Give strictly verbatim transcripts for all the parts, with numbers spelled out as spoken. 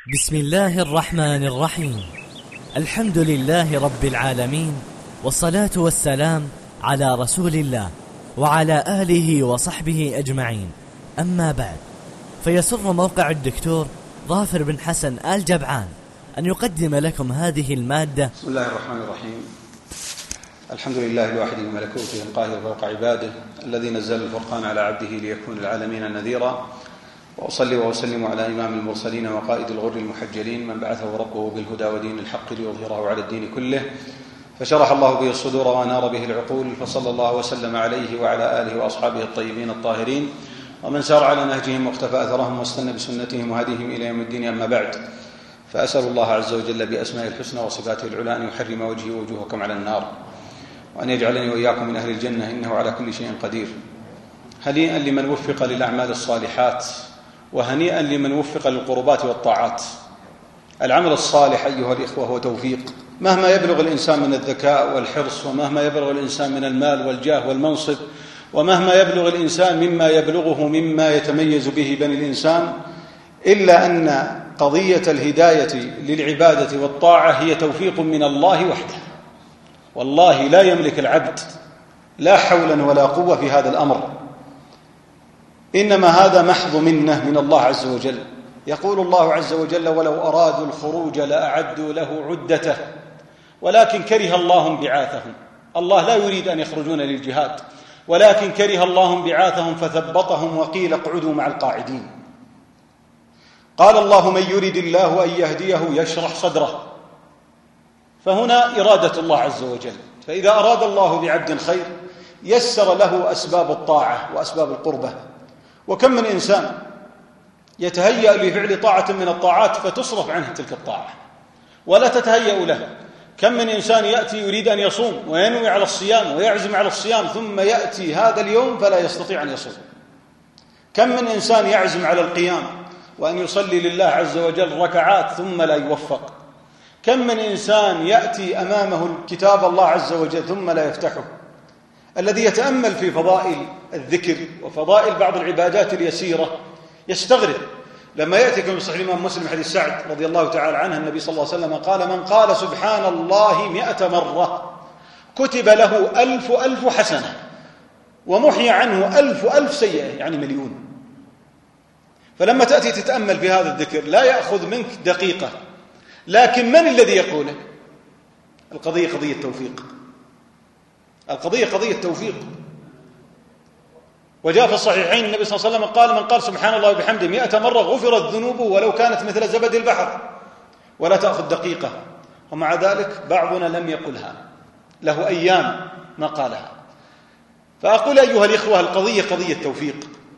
بسم الله الرحمن الرحيم. الحمد لله رب العالمين، والصلاة والسلام على رسول الله وعلى آله وصحبه أجمعين. أما بعد، فيسر موقع الدكتور ظافر بن حسن آل جبعان أن يقدم لكم هذه المادة. بسم الله الرحمن الرحيم. الحمد لله الواحد بملكوته القاهر فوق عباده، الذي نزل الفرقان على عبده ليكون العالمين نذيرا، وأصلي وأسلم على إمام المرسلين وقائد الغر المحجلين، من بعثه ربه بالهدى ودين الحق ليظهره على الدين كله، فشرح الله به الصدور وأنار به العقول، فصلى الله وسلم عليه وعلى آله وأصحابه الطيبين الطاهرين، ومن سار على نهجهم واقتفى أثرهم واستنى بسنتهم وهديهم إلى يوم الدين. أما بعد، فأسأل الله عز وجل بأسمائه الحسنى وصفاته العلى أن يحرم وجهي ووجوهكم على النار، وأن يجعلني وإياكم من أهل الجنة، إنه على كل شيء قدير. هنيئا لمن وفق للأعمال الصالحات، وهنيئا لمن وفق للقربات والطاعات. العمل الصالح أيها الإخوة هو توفيق، مهما يبلغ الإنسان من الذكاء والحرص، ومهما يبلغ الإنسان من المال والجاه والمنصب، ومهما يبلغ الإنسان مما يبلغه مما يتميز به بني الإنسان، إلا أن قضية الهداية للعبادة والطاعة هي توفيق من الله وحده. والله لا يملك العبد لا حولا ولا قوة في هذا الأمر، إنما هذا محض منة من الله عز وجل. يقول الله عز وجل: ولو أرادوا الخروج لأعدوا له عدته ولكن كره الله بعاثهم. الله لا يريد أن يخرجون للجهاد، ولكن كره الله بعاثهم فثبطهم وقيل اقعدوا مع القاعدين. قال الله: من يريد الله أن يهديه يشرح صدره. فهنا إرادة الله عز وجل، فإذا أراد الله بعبد خير يسر له أسباب الطاعة وأسباب القربة. وكم من إنسان يتهيأ لفعل طاعة من الطاعات فتصرف عنه تلك الطاعة ولا تتهيأ له. كم من إنسان يأتي يريد أن يصوم وينوي على الصيام ويعزم على الصيام، ثم يأتي هذا اليوم فلا يستطيع أن يصوم. كم من إنسان يعزم على القيام وأن يصلي لله عز وجل ركعات ثم لا يوفق. كم من إنسان يأتي أمامه كتاب الله عز وجل ثم لا يفتحه. الذي يتأمل في فضائل الذكر وفضائل بعض العبادات اليسيرة يستغرب لما يأتي كما صحيح الإمام مسلم حديث سعد رضي الله تعالى عنه، النبي صلى الله عليه وسلم قال: من قال سبحان الله مئة مرة كتب له ألف ألف حسنة ومحي عنه ألف ألف سيئة، يعني مليون. فلما تأتي تتأمل في هذا الذكر لا يأخذ منك دقيقة، لكن من الذي يقوله؟ القضية قضية توفيق، القضية قضية توفيق. وجاء في الصحيحين النبي صلى الله عليه وسلم قال: من قال سبحان الله وبحمده مئة مرة غفرت ذنوبه ولو كانت مثل زبد البحر. ولا تأخذ دقيقة، ومع ذلك بعضنا لم يقلها، له أيام ما قالها. فأقول أيها الإخوة، القضية قضية توفيق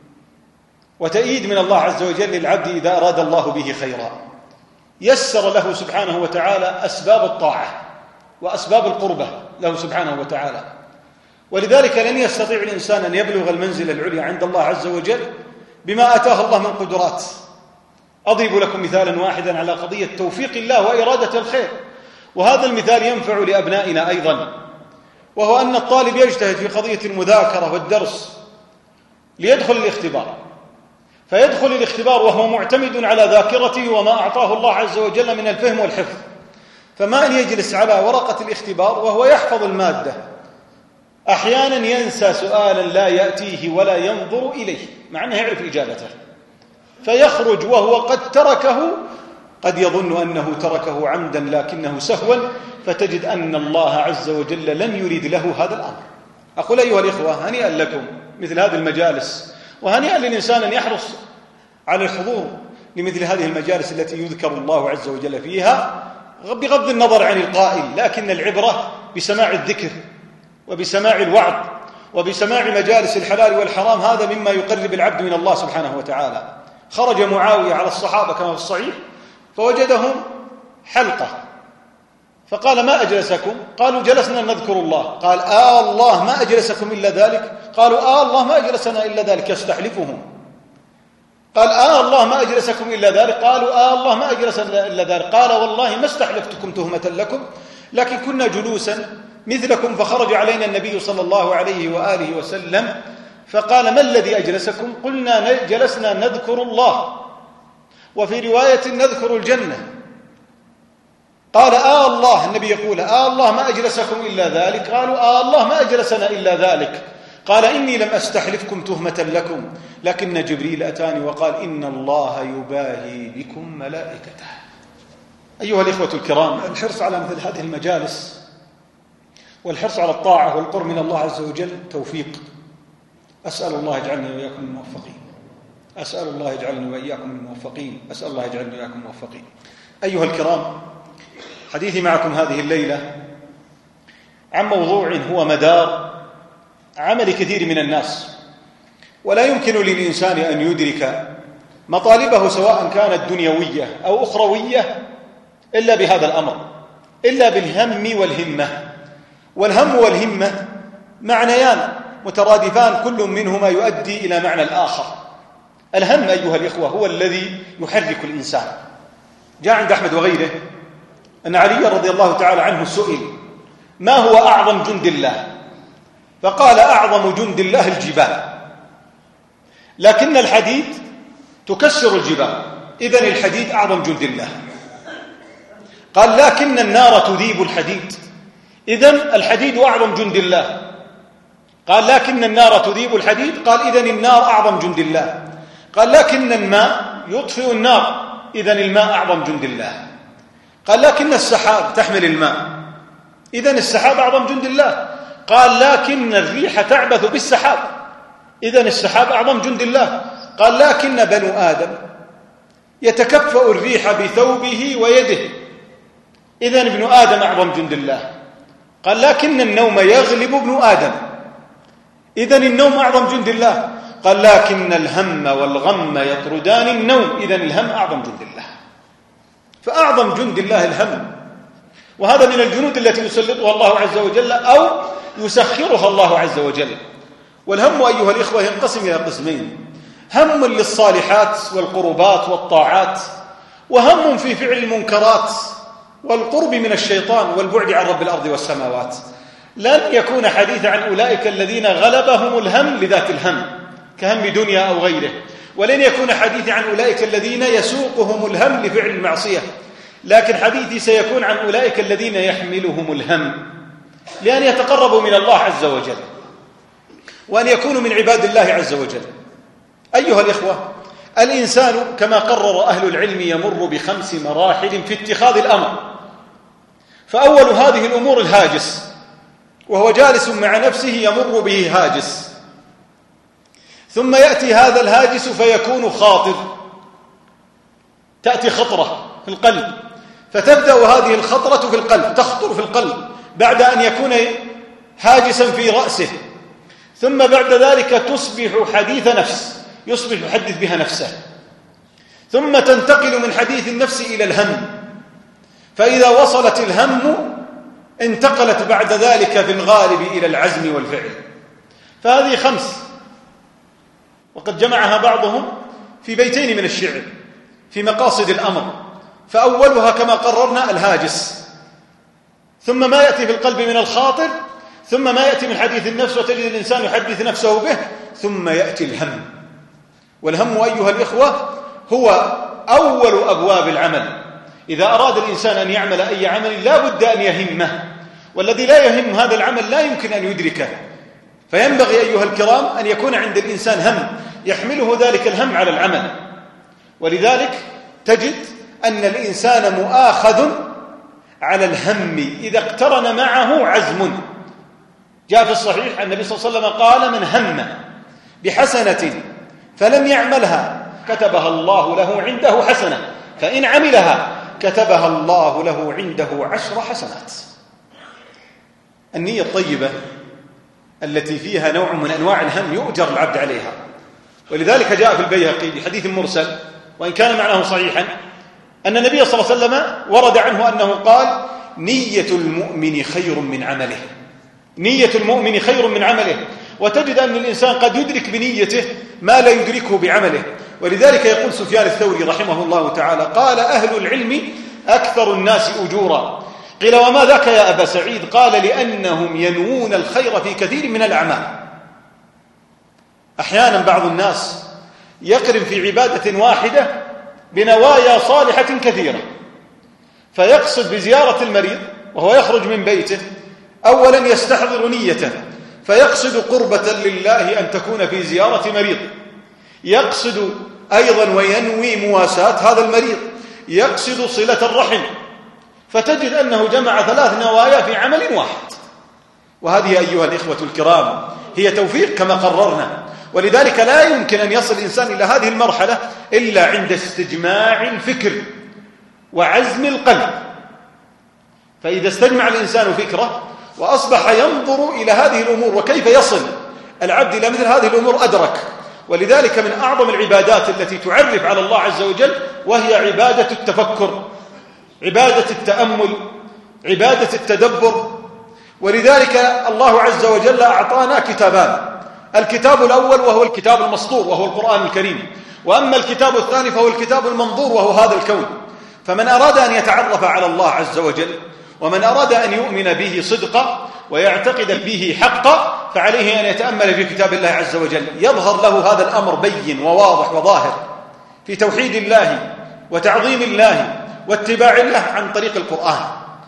وتأييد من الله عز وجل للعبد إذا أراد الله به خيرا، يسر له سبحانه وتعالى أسباب الطاعة وأسباب القربة له سبحانه وتعالى. ولذلك لن يستطيع الإنسان أن يبلغ المنزل العليا عند الله عز وجل بما آتاه الله من قدرات. أضرب لكم مثالا واحدا على قضية توفيق الله وإرادة الخير، وهذا المثال ينفع لأبنائنا أيضا، وهو أن الطالب يجتهد في قضية المذاكرة والدرس ليدخل الاختبار، فيدخل الاختبار وهو معتمد على ذاكرته وما أعطاه الله عز وجل من الفهم والحفظ. فما أن يجلس على ورقة الاختبار وهو يحفظ المادة، أحيانا ينسى سؤالا لا يأتيه ولا ينظر إليه مع أنه يعرف إجابته، فيخرج وهو قد تركه، قد يظن أنه تركه عمدا لكنه سهوا، فتجد أن الله عز وجل لم يريد له هذا الأمر. أقول أيها الإخوة، هنيئا لكم مثل هذه المجالس، وهنيئا للإنسان أن يحرص على الحضور لمثل هذه المجالس التي يذكر الله عز وجل فيها، بغض النظر عن القائل، لكن العبرة بسماع الذكر وبسماع الوعظ وبسماع مجالس الحلال والحرام. هذا مما يقرب العبد من الله سبحانه وتعالى. خرج معاوية على الصحابة كما في الصحيح فوجدهم حلقة، فقال: ما أجلسكم؟ قالوا: جلسنا نذكر الله. قال: آه الله ما أجلسكم إلا ذلك؟ قالوا: آه الله ما أجلسنا إلا ذلك. يستحلفهم. قال: آه الله ما أجلسكم إلا ذلك؟ قالوا: آه الله ما أجلسنا إلا ذلك. قال: والله ما استحلفتكم تهمة لكم، لكن كنا جلوسا مثلكم فخرج علينا النبي صلى الله عليه وآله وسلم فقال: ما الذي أجلسكم؟ قلنا: جلسنا نذكر الله. وفي رواية نذكر الجنة. قال آه الله، النبي يقول آه الله ما أجلسكم إلا ذلك؟ قالوا آه الله ما أجلسنا إلا ذلك. قال إني لم أستحلفكم تهمة لكم، لكن جبريل أتاني وقال إن الله يباهي بكم ملائكته. أيها الإخوة الكرام، الحرص على مثل هذه المجالس والحرص على الطاعة والقرب من الله عز وجل توفيق. أسأل الله يجعلنا وإياكم الموفقين، أسأل الله يجعلنا وإياكم الموفقين، أسأل الله يجعلنا وإياكم الموفقين. أيها الكرام، حديثي معكم هذه الليلة عن موضوع هو مدار عمل كثير من الناس، ولا يمكن للإنسان أن يدرك مطالبه سواء كانت دنيوية أو أخروية إلا بهذا الأمر، إلا بالهم والهمة. والهم والهمة معنيان مترادفان، كل منهما يؤدي إلى معنى الآخر. الهم أيها الإخوة هو الذي يحرك الإنسان. جاء عند أحمد وغيره أن علي رضي الله تعالى عنه سئل ما هو أعظم جند الله؟ فقال أعظم جند الله الجبال، لكن الحديد تكسر الجبال، إذن الحديد أعظم جند الله. قال لكن النار تذيب الحديد، إذن الحديد أعظم جند الله. قال لكن النار تذيب الحديد، قال إذن النار أعظم جند الله. قال لكن الماء يطفئ النار، إذن الماء أعظم جند الله. قال لكن السحاب تحمل الماء، إذن السحاب أعظم جند الله. قال لكن الريح تعبث بالسحاب، إذن السحاب أعظم جند الله. قال لكن بنو آدم يتكفأ الريح بثوبه ويده، إذن ابن آدم أعظم جند الله. قال لكن النوم يغلب ابن آدم، إذن النوم أعظم جند الله. قال لكن الهم والغم يطردان النوم، إذن الهم أعظم جند الله. فأعظم جند الله الهم، وهذا من الجنود التي يسلطها الله عز وجل أو يسخرها الله عز وجل. والهم أيها الإخوة ينقسم إلى قسمين: هم للصالحات والقربات والطاعات، وهم في فعل المنكرات والقرب من الشيطان والبعد عن رب الأرض والسماوات. لن يكون حديث عن أولئك الذين غلبهم الهم لذات الهم كهم دنيا أو غيره، ولن يكون حديث عن أولئك الذين يسوقهم الهم لفعل المعصية، لكن حديثي سيكون عن أولئك الذين يحملهم الهم لأن يتقربوا من الله عز وجل وأن يكونوا من عباد الله عز وجل. أيها الإخوة، الإنسان كما قرر أهل العلم يمر بخمس مراحل في اتخاذ الأمر. فأول هذه الأمور الهاجس، وهو جالس مع نفسه يمر به هاجس، ثم يأتي هذا الهاجس فيكون خاطر، تأتي خطرة في القلب، فتبدأ هذه الخطرة في القلب، تخطر في القلب بعد أن يكون هاجسا في رأسه، ثم بعد ذلك تصبح حديث نفس، يصبح يحدث بها نفسه، ثم تنتقل من حديث النفس إلى الهم، فإذا وصلت الهم انتقلت بعد ذلك في الغالب إلى العزم والفعل. فهذه خمس، وقد جمعها بعضهم في بيتين من الشعر في مقاصد الأمر. فأولها كما قررنا الهاجس، ثم ما يأتي في القلب من الخاطر، ثم ما يأتي من حديث النفس وتجد الإنسان يحدث نفسه به، ثم يأتي الهم. والهم أيها الإخوة هو أول أبواب العمل. إذا أراد الإنسان أن يعمل أي عمل لا بد أن يهمه، والذي لا يهم هذا العمل لا يمكن أن يدركه. فينبغي أيها الكرام أن يكون عند الإنسان هم يحمله ذلك الهم على العمل. ولذلك تجد أن الإنسان مؤاخذ على الهم إذا اقترن معه عزم. جاء في الصحيح النبي صلى الله عليه وسلم قال: من هم بحسنة فلم يعملها كتبها الله له عنده حسنة، فإن عملها كتبها الله له عنده عشر حسنات. النية الطيبة التي فيها نوع من أنواع الهم يؤجر العبد عليها. ولذلك جاء في البيهقي بحديث مرسل وإن كان معناه صحيحا أن النبي صلى الله عليه وسلم ورد عنه أنه قال: نية المؤمن خير من عمله. نية المؤمن خير من عمله. وتجد أن الإنسان قد يدرك بنيته ما لا يدركه بعمله. ولذلك يقول سفيان الثوري رحمه الله تعالى: قال أهل العلم أكثر الناس أجورا. قيل: وما ذاك يا أبا سعيد؟ قال: لأنهم ينوون الخير في كثير من الأعمال. أحيانا بعض الناس يقرن في عبادة واحدة بنوايا صالحة كثيرة، فيقصد بزيارة المريض وهو يخرج من بيته أولا يستحضر نيته، فيقصد قربة لله أن تكون في زيارة مريض، يقصد أيضا وينوي مواساة هذا المريض، يقصد صلة الرحم، فتجد أنه جمع ثلاث نوايا في عمل واحد. وهذه أيها الإخوة الكرام هي توفيق كما قررنا، ولذلك لا يمكن أن يصل الإنسان إلى هذه المرحلة إلا عند استجماع الفكر وعزم القلب. فإذا استجمع الإنسان فكره وأصبح ينظر إلى هذه الأمور وكيف يصل العبد إلى مثل هذه الأمور أدرك. ولذلك من أعظم العبادات التي تعرف على الله عز وجل وهي عبادة التفكر، عبادة التأمل، عبادة التدبر. ولذلك الله عز وجل أعطانا كتابان، الكتاب الأول وهو الكتاب المسطور وهو القرآن الكريم، وأما الكتاب الثاني فهو الكتاب المنظور وهو هذا الكون. فمن أراد أن يتعرف على الله عز وجل ومن أراد أن يؤمن به صدقا ويعتقد به حقا فعليه أن يتأمل في كتاب الله عز وجل، يظهر له هذا الأمر بين وواضح وظاهر في توحيد الله وتعظيم الله واتباع الله عن طريق القرآن.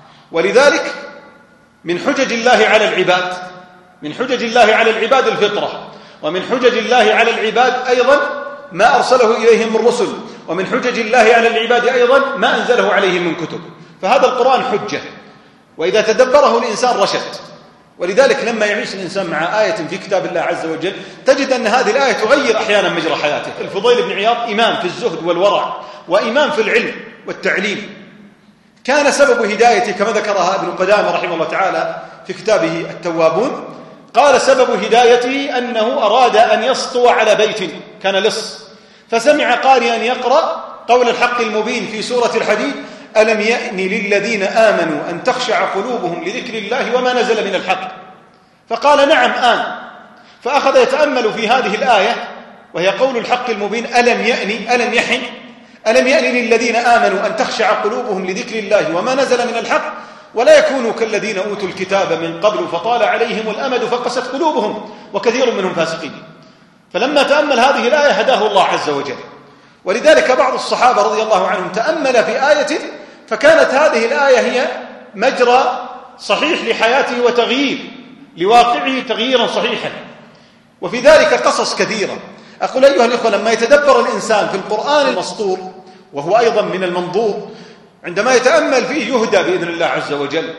ولذلك من حجج الله على العباد من حجج الله على العباد الفطرة، ومن حجج الله على العباد أيضا ما أرسله إليهم من رسل، ومن حجج الله على العباد أيضا ما أنزله عليهم من كتب. فهذا القرآن حجة، وإذا تدبره الإنسان رشد. ولذلك لما يعيش الإنسان مع آية في كتاب الله عز وجل تجد أن هذه الآية تغير أحيانا مجرى حياته. الفضيل بن عياض إمام في الزهد والورع وإمام في العلم والتعليم، كان سبب هدايته كما ذكرها ابن قدامة رحمه الله تعالى في كتابه التوابون، قال سبب هدايته أنه أراد أن يسطو على بيت كان لص، فسمع قارئا يقرأ قول الحق المبين في سورة الحديد: ألم يأن للذين آمنوا أن تخشع قلوبهم لذكر الله وما نزل من الحق. فقال: نعم آن. فأخذ يتأمل في هذه الآية وهي قول الحق المبين: ألم يأن ألم يحن ألم يأن للذين آمنوا أن تخشع قلوبهم لذكر الله وما نزل من الحق ولا يكونوا كالذين أوتوا الكتاب من قبل فطال عليهم الأمد فقست قلوبهم وكثير منهم فاسقين. فلما تأمل هذه الآية هداه الله عز وجل. ولذلك بعض الصحابة رضي الله عنهم تأمل في آية فكانت هذه الآية هي مجرى صحيح لحياته وتغيير لواقعه تغييرا صحيحا. وفي ذلك قصص كثيرة. أقول أيها الإخوة، لما يتدبر الإنسان في القرآن المسطور وهو أيضا من المنظور، عندما يتأمل فيه يهدى بإذن الله عز وجل.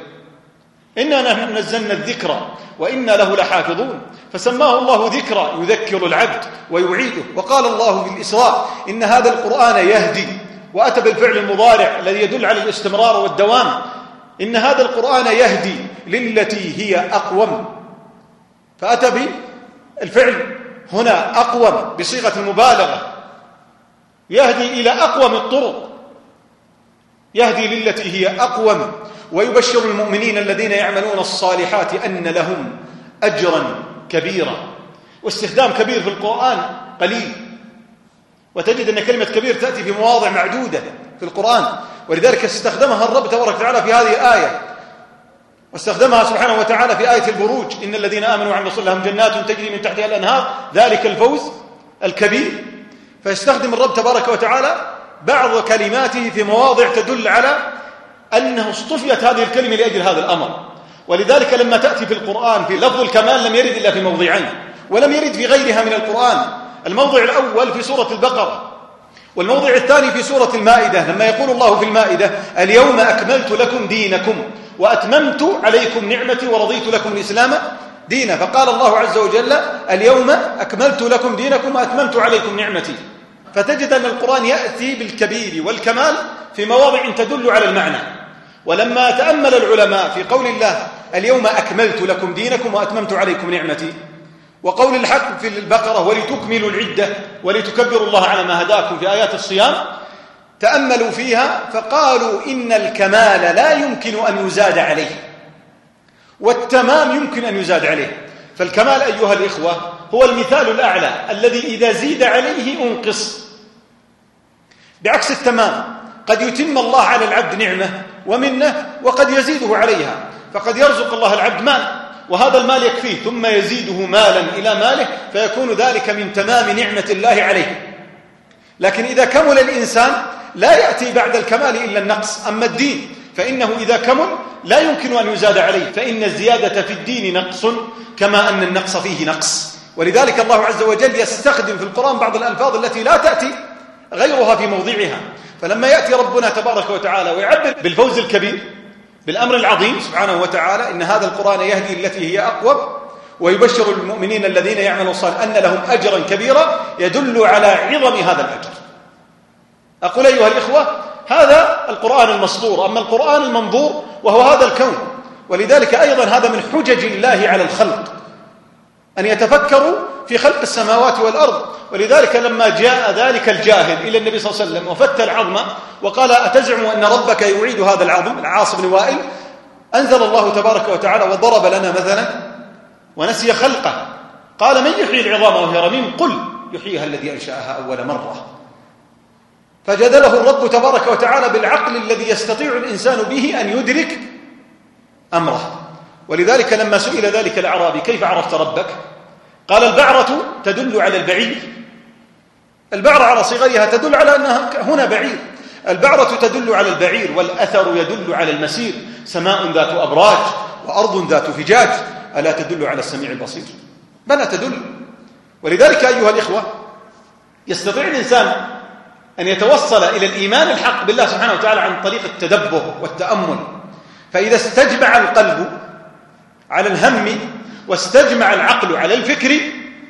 إنا نحن نزلنا الذكر وإنا له لحافظون، فسماه الله ذكرى يذكر العبد ويعيده. وقال الله في الإسراء: إن هذا القرآن يهدي، وأتى بالفعل المضارع الذي يدل على الاستمرار والدوام. إن هذا القرآن يهدي للتي هي أقوم، فأتى بالفعل هنا أقوم بصيغة المبالغة، يهدي إلى أقوم الطرق، يهدي للتي هي أقوم، ويبشر المؤمنين الذين يعملون الصالحات أن لهم أجرا كبيرا. واستخدام كبير في القرآن قليل، وتجد أن كلمة كبير تأتي في مواضع معدودة في القرآن، ولذلك استخدمها الرب تبارك وتعالى في هذه الآية، واستخدمها سبحانه وتعالى في آية البروج: إن الذين آمنوا وعملوا الصالحات لهم جنات تجري من تحتها الأنهار ذلك الفوز الكبير. فيستخدم الرب تبارك وتعالى بعض كلماته في مواضع تدل على أنه اصطفيت هذه الكلمة لأجل هذا الأمر. ولذلك لما تأتي في القرآن في لفظ الكمال لم يرد إلا في موضعين، ولم يرد في غيرها من القرآن. الموضع الأول في سورة البقرة، والموضع الثاني في سورة المائدة، لما يقول الله في المائدة: اليوم أكملت لكم دينكم وأتممت عليكم نعمتي ورضيت لكم الإسلام دينا. فقال الله عز وجل: اليوم أكملت لكم دينكم وأتممت عليكم نعمتي. فتجد أن القرآن يأتي بالكبير والكمال في مواضع تدل على المعنى. ولما تأمل العلماء في قول الله: اليوم أكملت لكم دينكم وأتممت عليكم نعمتي، وقول الحق في البقرة: ولتكملوا العدة ولتكبروا الله على ما هداكم في آيات الصيام، تأملوا فيها فقالوا إن الكمال لا يمكن أن يزاد عليه، والتمام يمكن أن يزاد عليه. فالكمال أيها الإخوة هو المثال الأعلى الذي إذا زيد عليه أنقص، بعكس التمام. قد يتم الله على العبد نعمة ومنه وقد يزيده عليها، فقد يرزق الله العبد مال وهذا المال يكفيه ثم يزيده مالا إلى ماله، فيكون ذلك من تمام نعمة الله عليه. لكن إذا كمل الإنسان لا يأتي بعد الكمال إلا النقص. أما الدين فإنه إذا كمل لا يمكن أن يزاد عليه، فإن الزيادة في الدين نقص كما أن النقص فيه نقص. ولذلك الله عز وجل يستخدم في القرآن بعض الألفاظ التي لا تأتي غيرها في موضعها. فلما يأتي ربنا تبارك وتعالى ويعبر بالفوز الكبير، بالأمر العظيم سبحانه وتعالى، إن هذا القرآن يهدي التي هي أقوم ويبشر المؤمنين الذين يعملون الصالحات أن لهم أجرا كبيرا، يدل على عظم هذا الأجر. أقول أيها الإخوة، هذا القرآن المسطور. أما القرآن المنظور وهو هذا الكون. ولذلك أيضا هذا من حجج الله على الخلق أن يتفكروا في خلق السماوات والأرض. ولذلك لما جاء ذلك الجاهل إلى النبي صلى الله عليه وسلم وفتى العظم وقال أتزعم أن ربك يعيد هذا العظم، العاص بن وائل، أنزل الله تبارك وتعالى وضرب لنا مثلا ونسي خلقه، قال من يحيي العظام وهي رميم؟ قل يحييها الذي أنشأها أول مرة. فجدله الرب تبارك وتعالى بالعقل الذي يستطيع الإنسان به أن يدرك أمره. ولذلك لما سئل ذلك الأعرابي كيف عرفت ربك؟ قال البعرة تدل على البعير. البعرة على صغرها تدل على أنها هنا بعير. البعرة تدل على البعير، والأثر يدل على المسير. سماء ذات أبراج وأرض ذات فجاج ألا تدل على السميع البصير؟ بلى تدل. ولذلك أيها الإخوة يستطيع الإنسان أن يتوصل إلى الإيمان الحق بالله سبحانه وتعالى عن طريق التدبر والتأمل. فإذا استجمع القلب على الهم واستجمع العقل على الفكر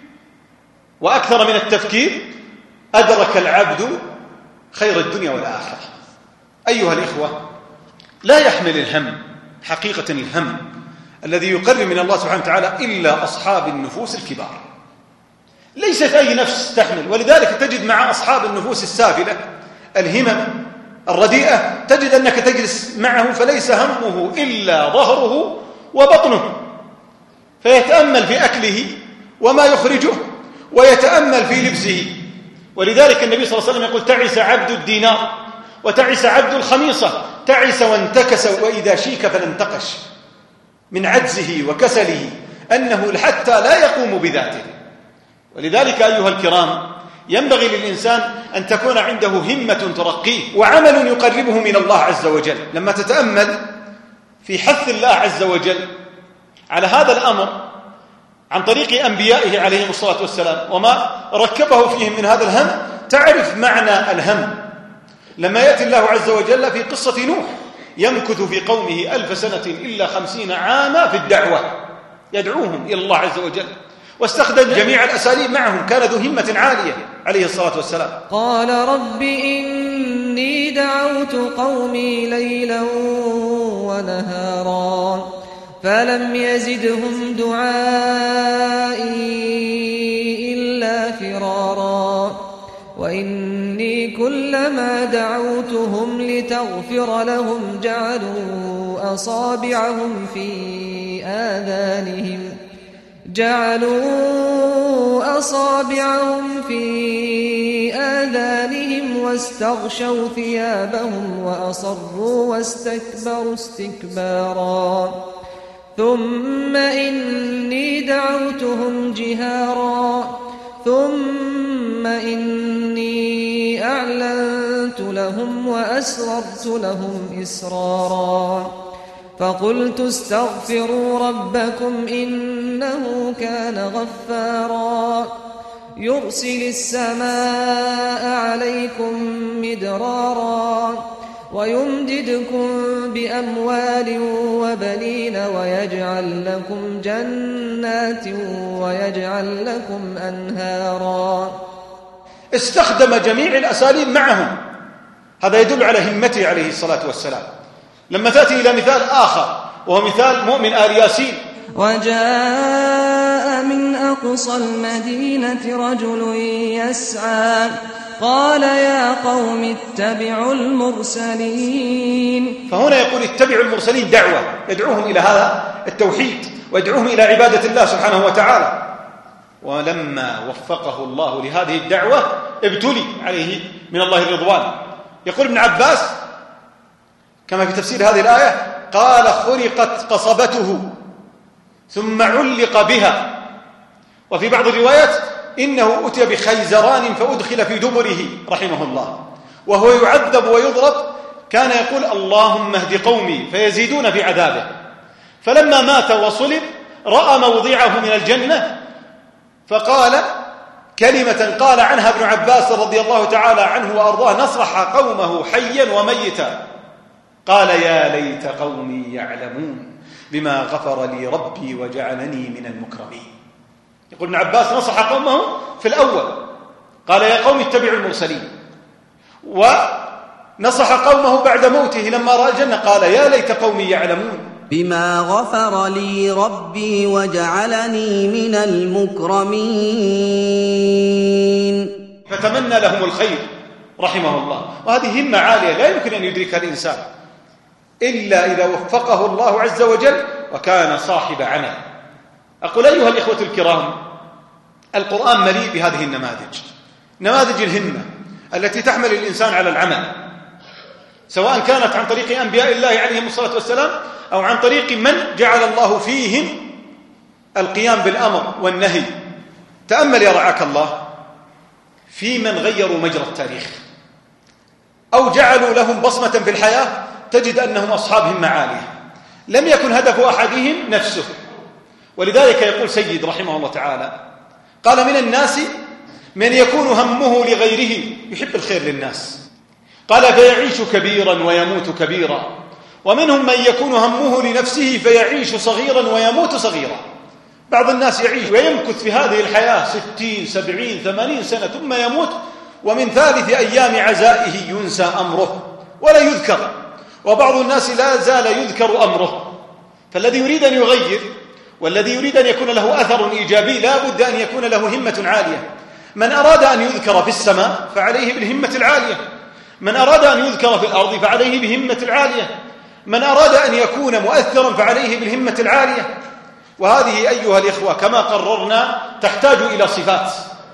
وأكثر من التفكير أدرك العبد خير الدنيا والآخرة. أيها الإخوة، لا يحمل الهم حقيقة الهم الذي يقرب من الله سبحانه وتعالى إلا أصحاب النفوس الكبار. ليست أي نفس تحمل. ولذلك تجد مع أصحاب النفوس السافلة الهمم الرديئة، تجد أنك تجلس معه فليس همه إلا ظهره وبطنه، فيتأمل في أكله وما يخرجه ويتأمل في لبسه. ولذلك النبي صلى الله عليه وسلم يقول تعس عبد الدينار وتعس عبد الخميصة، تعس وانتكس وإذا شيك فلانتقش، من عجزه وكسله أنه حتى لا يقوم بذاته. ولذلك أيها الكرام ينبغي للإنسان أن تكون عنده همة ترقيه وعمل يقربه من الله عز وجل. لما تتأمل في حث الله عز وجل على هذا الأمر عن طريق أنبيائه عليهم الصلاة والسلام وما ركبه فيهم من هذا الهم، تعرف معنى الهم. لما يأتي الله عز وجل في قصة نوح يمكث في قومه ألف سنة إلا خمسين عاما في الدعوة، يدعوهم إلى الله عز وجل، واستخدم جميع الأساليب معهم، كان ذو همة عالية عليه الصلاة والسلام. قال رب إني دعوت قومي ليلا ونهارا فلم يزدهم دعائي إلا فرارا وإني كلما دعوتهم لتغفر لهم جعلوا أصابعهم في آذانهم جعلوا أصابعهم في آذانهم واستغشوا ثيابهم وأصروا واستكبروا استكبارا ثم إني دعوتهم جهارا ثم إني أعلنت لهم وأسررت لهم إسرارا فقلت استغفروا ربكم إنه كان غفارا يرسل السماء عليكم مدرارا ويمددكم بأموال وبنين ويجعل لكم جنات ويجعل لكم أنهارا. استخدم جميع الأساليب معهم. هذا يدل على همته عليه الصلاة والسلام. لما تأتي إلى مثال آخر وهو مثال مؤمن آل ياسين: وجاء من أقصى المدينة رجل يسعى قال يا قوم اتبعوا المرسلين. فهنا يقول اتبعوا المرسلين، دعوة يدعوهم إلى هذا التوحيد ويدعوهم إلى عبادة الله سبحانه وتعالى. ولما وفقه الله لهذه الدعوة ابتلي عليه من الله الرضوان. يقول ابن عباس كما في تفسير هذه الآية قال خرقت قصبته ثم علق بها. وفي بعض الروايات إنه أتي بخيزران فأدخل في دبره رحمه الله. وهو يعذب ويضرب كان يقول اللهم اهد قومي فيزيدون في عذابه. فلما مات وصلب رأى موضعه من الجنة فقال كلمة قال عنها ابن عباس رضي الله تعالى عنه وأرضاه نصح قومه حيا وميتا، قال يا ليت قومي يعلمون بما غفر لي ربي وجعلني من المكرمين. يقول ابن عباس نصح قومه في الأول قال يا قوم اتبعوا المرسلين، ونصح قومه بعد موته لما رأى الجنة قال يا ليت قومي يعلمون بما غفر لي ربي وجعلني من المكرمين. فتمنى لهم الخير رحمه الله. وهذه همة عالية لا يمكن أن يدركها الإنسان إلا إذا وفقه الله عز وجل وكان صاحب عمل. أقول أيها الإخوة الكرام، القرآن مليء بهذه النماذج، نماذج الهمة التي تحمل الإنسان على العمل، سواء كانت عن طريق أنبياء الله عليهم الصلاة والسلام أو عن طريق من جعل الله فيهم القيام بالأمر والنهي. تأمل يا رعاك الله في من غيروا مجرى التاريخ أو جعلوا لهم بصمة في الحياة، تجد أنهم أصحاب همة عالية لم يكن هدف أحدهم نفسه. ولذلك يقول سيد رحمه الله تعالى قال من الناس من يكون همه لغيره، يحب الخير للناس، قال فيعيش كبيرا ويموت كبيرا، ومنهم من يكون همه لنفسه فيعيش صغيرا ويموت صغيرا. بعض الناس يعيش ويمكث في هذه الحياة ستين سبعين ثمانين سنة ثم يموت، ومن ثالث أيام عزائه ينسى أمره ولا يذكر، وبعض الناس لا زال يذكر أمره. فالذي يريد أن يغير والذي يريد أن يكون له أثر إيجابي لا بد أن يكون له همة عالية. من أراد أن يذكر في السماء فعليه بالهمة العالية، من أراد أن يذكر في الأرض فعليه بهمة العالية، من أراد أن يكون مؤثرا فعليه بالهمة العالية. وهذه أيها الإخوة كما قررنا تحتاج إلى صفات.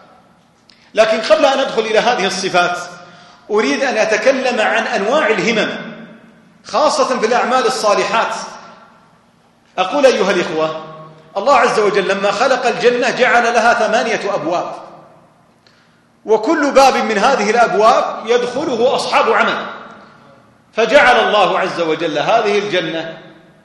لكن قبل أن أدخل إلى هذه الصفات أريد أن أتكلم عن أنواع الهمم خاصة في الأعمال الصالحات. أقول أيها الإخوة الله عز وجل لما خلق الجنة جعل لها ثمانية أبواب، وكل باب من هذه الأبواب يدخله أصحاب عمل، فجعل الله عز وجل هذه الجنة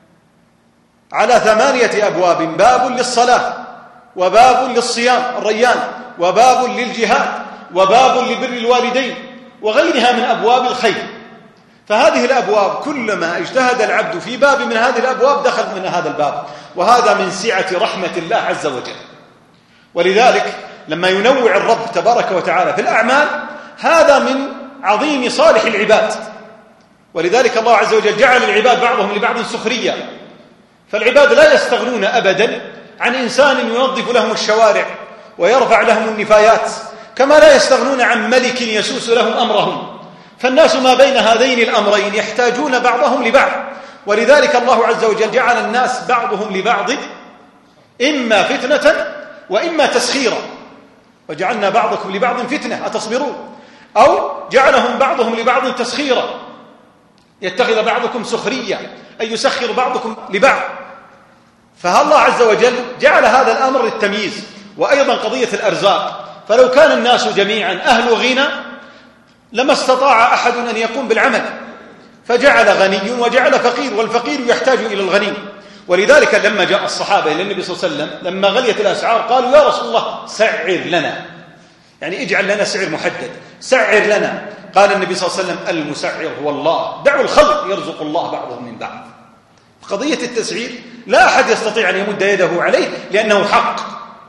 على ثمانية أبواب: باب للصلاة، وباب للصيام الريان، وباب للجهاد، وباب لبر الوالدين، وغيرها من أبواب الخير. فهذه الأبواب كلما اجتهد العبد في باب من هذه الأبواب دخل من هذا الباب، وهذا من سعة رحمة الله عز وجل. ولذلك لما ينوع الرب تبارك وتعالى في الأعمال هذا من عظيم صالح العباد. ولذلك الله عز وجل جعل العباد بعضهم لبعض سخريا، فالعباد لا يستغنون أبدا عن إنسان ينظف لهم الشوارع ويرفع لهم النفايات، كما لا يستغنون عن ملك يسوس لهم أمرهم. فالناس ما بين هذين الأمرين يحتاجون بعضهم لبعض. ولذلك الله عز وجل جعل الناس بعضهم لبعض إما فتنة وإما تسخيرا، وجعلنا بعضكم لبعض فتنة أتصبرون، أو جعلهم بعضهم لبعض تسخيرا، يتخذ بعضكم سخريا أي يسخر بعضكم لبعض. فالله عز وجل جعل هذا الأمر للتمييز. وأيضا قضية الأرزاق، فلو كان الناس جميعا أهل غنى لما استطاع أحد أن يقوم بالعمل، فجعل غني وجعل فقير، والفقير يحتاج إلى الغني. ولذلك لما جاء الصحابة إلى النبي صلى الله عليه وسلم لما غليت الأسعار قالوا يا رسول الله سعر لنا، يعني اجعل لنا سعر محدد، سعر لنا. قال النبي صلى الله عليه وسلم المسعر هو الله، دعوا الخلق يرزق الله بعضهم من بعض. قضية التسعير لا أحد يستطيع أن يمد يده عليه لأنه حق.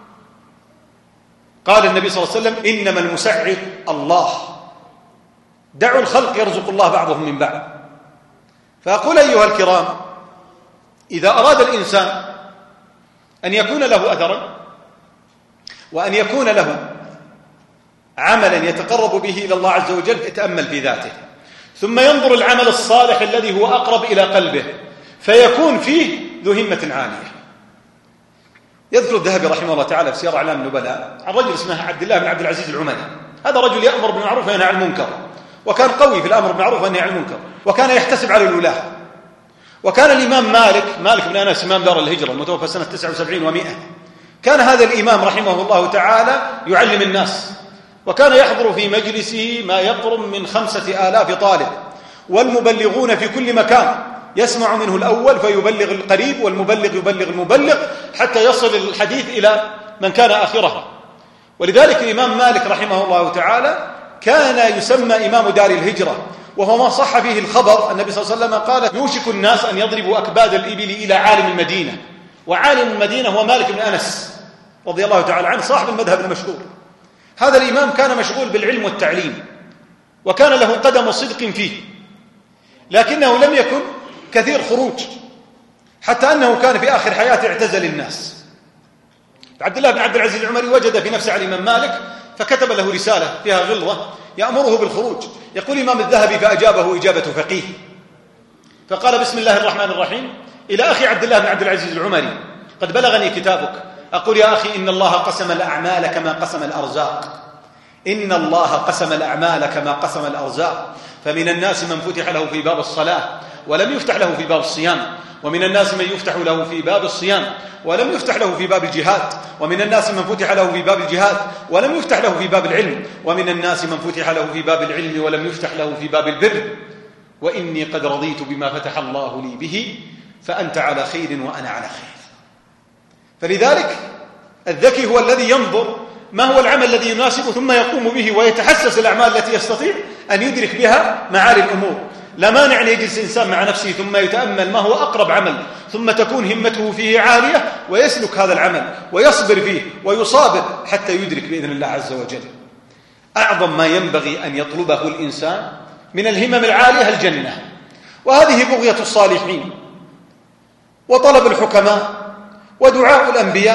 قال النبي صلى الله عليه وسلم إنما المسعر الله، دعوا الخلق يرزق الله بعضهم من بعض. فأقول أيها الكرام إذا أراد الإنسان أن يكون له أثرا وأن يكون له عملا يتقرب به إلى الله عز وجل يتأمل في ذاته، ثم ينظر العمل الصالح الذي هو أقرب إلى قلبه فيكون فيه ذو همة عالية. يذكر الذهبي رحمه الله تعالى في سير أعلام النبلاء عن رجل اسمه عبد الله بن عبد العزيز العمري. هذا رجل يأمر بالمعروف وينهى عن المنكر، وكان قوي في الأمر بالمعروف والنهي عن المنكر، وكان يحتسب على الولاة. وكان الإمام مالك مالك بن أنس إمام دار الهجرة المتوفى سنة تسعة وسبعين ومائة، كان هذا الإمام رحمه الله تعالى يعلم الناس، وكان يحضر في مجلسه ما يقرب من خمسة آلاف طالب، والمبلغون في كل مكان، يسمع منه الأول فيبلغ القريب، والمبلغ يبلغ المبلغ حتى يصل الحديث إلى من كان آخرها. ولذلك الإمام مالك رحمه الله تعالى كان يسمى إمام دار الهجرة، وهو ما صح فيه الخبر. النبي صلى الله عليه وسلم قال: يوشك الناس أن يضربوا أكباد الإبل إلى عالم المدينة، وعالم المدينة هو مالك بن أنس رضي الله تعالى عنه صاحب المذهب المشهور. هذا الإمام كان مشغول بالعلم والتعليم، وكان له قدم صدق فيه، لكنه لم يكن كثير خروج، حتى أنه كان في آخر حياته اعتزل الناس. عبد الله بن عبد العزيز العمري وجد في نفسه على الإمام مالك، فكتب له رسالة فيها غلظة يأمره بالخروج. يقول الإمام الذهبي: فأجابه إجابة فقيه، فقال: بسم الله الرحمن الرحيم، إلى أخي عبد الله بن عبد العزيز العمري، قد بلغني كتابك، أقول يا أخي إن الله قسم الأعمال كما قسم الأرزاق، إن الله قسم الأعمال كما قسم الأرزاق، فمن الناس من فتح له في باب الصلاة ولم يفتح له في باب الصيام، ومن الناس من يفتح له في باب الصيام ولم يفتح له في باب الجهاد، ومن الناس من فتح له في باب الجهاد ولم يفتح له في باب العلم، ومن الناس من فتح له في باب العلم ولم يفتح له في باب البر، وإني قد رضيت بما فتح الله لي به، فأنت على خير وأنا على خير. فلذلك الذكي هو الذي ينظر ما هو العمل الذي يناسبه ثم يقوم به، ويتحسس الأعمال التي يستطيع أن يدرك بها معالي الأمور. لا مانع أن يجلس الإنسان مع نفسه ثم يتأمل ما هو أقرب عمل، ثم تكون همته فيه عالية، ويسلك هذا العمل ويصبر فيه ويصابر حتى يدرك بإذن الله عز وجل. أعظم ما ينبغي أن يطلبه الإنسان من الهمم العالية الجنة، وهذه بغية الصالحين وطلب الحكماء ودعاء الأنبياء.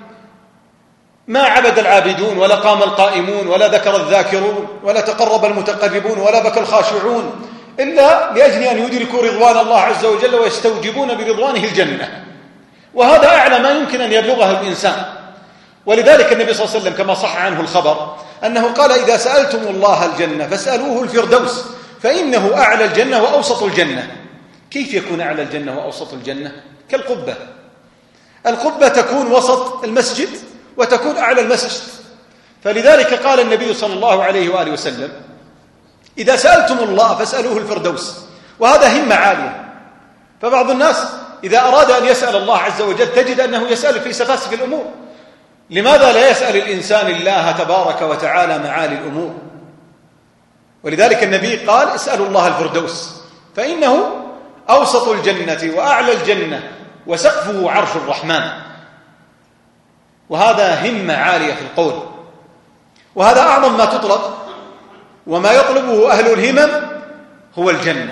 ما عبد العابدون ولا قام القائمون ولا ذكر الذاكرون ولا تقرب المتقربون ولا بكى الخاشعون إلا لأجل أن يدركوا رضوان الله عز وجل ويستوجبون برضوانه الجنة، وهذا أعلى ما يمكن أن يبلغه الإنسان. ولذلك النبي صلى الله عليه وسلم كما صح عنه الخبر أنه قال: إذا سألتم الله الجنة فاسألوه الفردوس، فإنه أعلى الجنة وأوسط الجنة. كيف يكون أعلى الجنة وأوسط الجنة؟ كالقبة. القبة تكون وسط المسجد وتكون أعلى المسجد، فلذلك قال النبي صلى الله عليه وآله وسلم: إذا سألتم الله فاسألوه الفردوس. وهذا همة عالية. فبعض الناس إذا أراد أن يسأل الله عز وجل تجد أنه يسأل في سفاسف الأمور. لماذا لا يسأل الإنسان الله تبارك وتعالى معالي الأمور؟ ولذلك النبي قال: اسألوا الله الفردوس، فإنه أوسط الجنة وأعلى الجنة وسقفه عرش الرحمن. وهذا همة عالية في القول، وهذا أعظم ما تطلب، وما يطلبه أهل الهمم هو الجنة.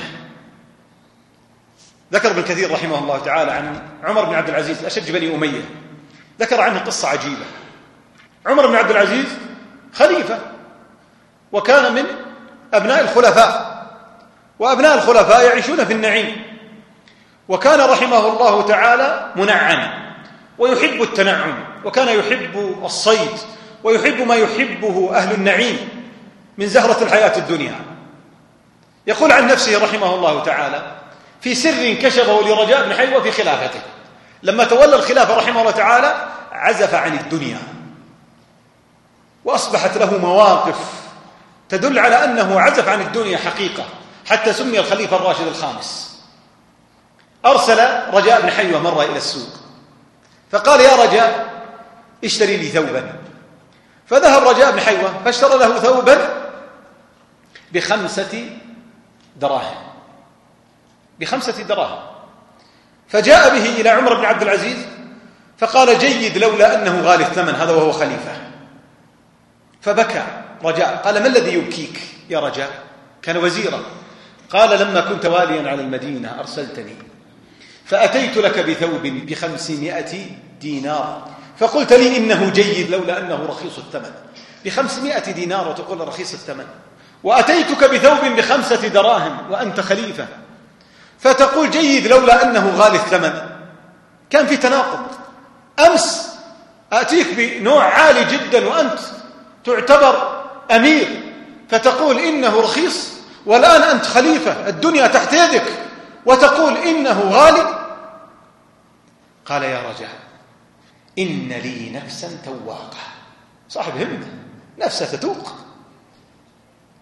ذكر ابن كثير رحمه الله تعالى عن عمر بن عبد العزيز أشج بني أمية، ذكر عنه قصة عجيبة. عمر بن عبد العزيز خليفة، وكان من أبناء الخلفاء، وأبناء الخلفاء يعيشون في النعيم، وكان رحمه الله تعالى منعما ويحب التنعم، وكان يحب الصيد ويحب ما يحبه أهل النعيم من زهرة الحياة الدنيا. يقول عن نفسه رحمه الله تعالى في سر كشفه لرجاء بن حيوة في خلافته، لما تولى الخلافة رحمه الله تعالى عزف عن الدنيا، وأصبحت له مواقف تدل على أنه عزف عن الدنيا حقيقة، حتى سمي الخليفة الراشد الخامس. أرسل رجاء بن حيوة مرة إلى السوق، فقال: يا رجاء اشتري لي ثوبا. فذهب رجاء بن حيوة فاشترى له ثوبا بخمسة دراهم بخمسة دراهم فجاء به إلى عمر بن عبد العزيز فقال: جيد لولا أنه غالي الثمن، هذا وهو خليفة. فبكى رجاء، قال: ما الذي يبكيك يا رجاء؟ كان وزيرا. قال: لما كنت واليا على المدينة أرسلتني فأتيت لك بثوب بخمسمائة دينار، فقلت لي إنه جيد لولا أنه رخيص الثمن. بخمسمائة دينار وتقول رخيص الثمن، وأتيتك بثوب بخمسة دراهم وأنت خليفة فتقول جيد لولا أنه غالي الثمن. كان في تناقض. أمس أتيك بنوع عالي جدا وأنت تعتبر أمير فتقول إنه رخيص، والآن أنت خليفة الدنيا تحت يدك وتقول إنه غالي. قال: يا رجاء إن لي نفسا تواقة، صاحب همة، نفسه تتوق،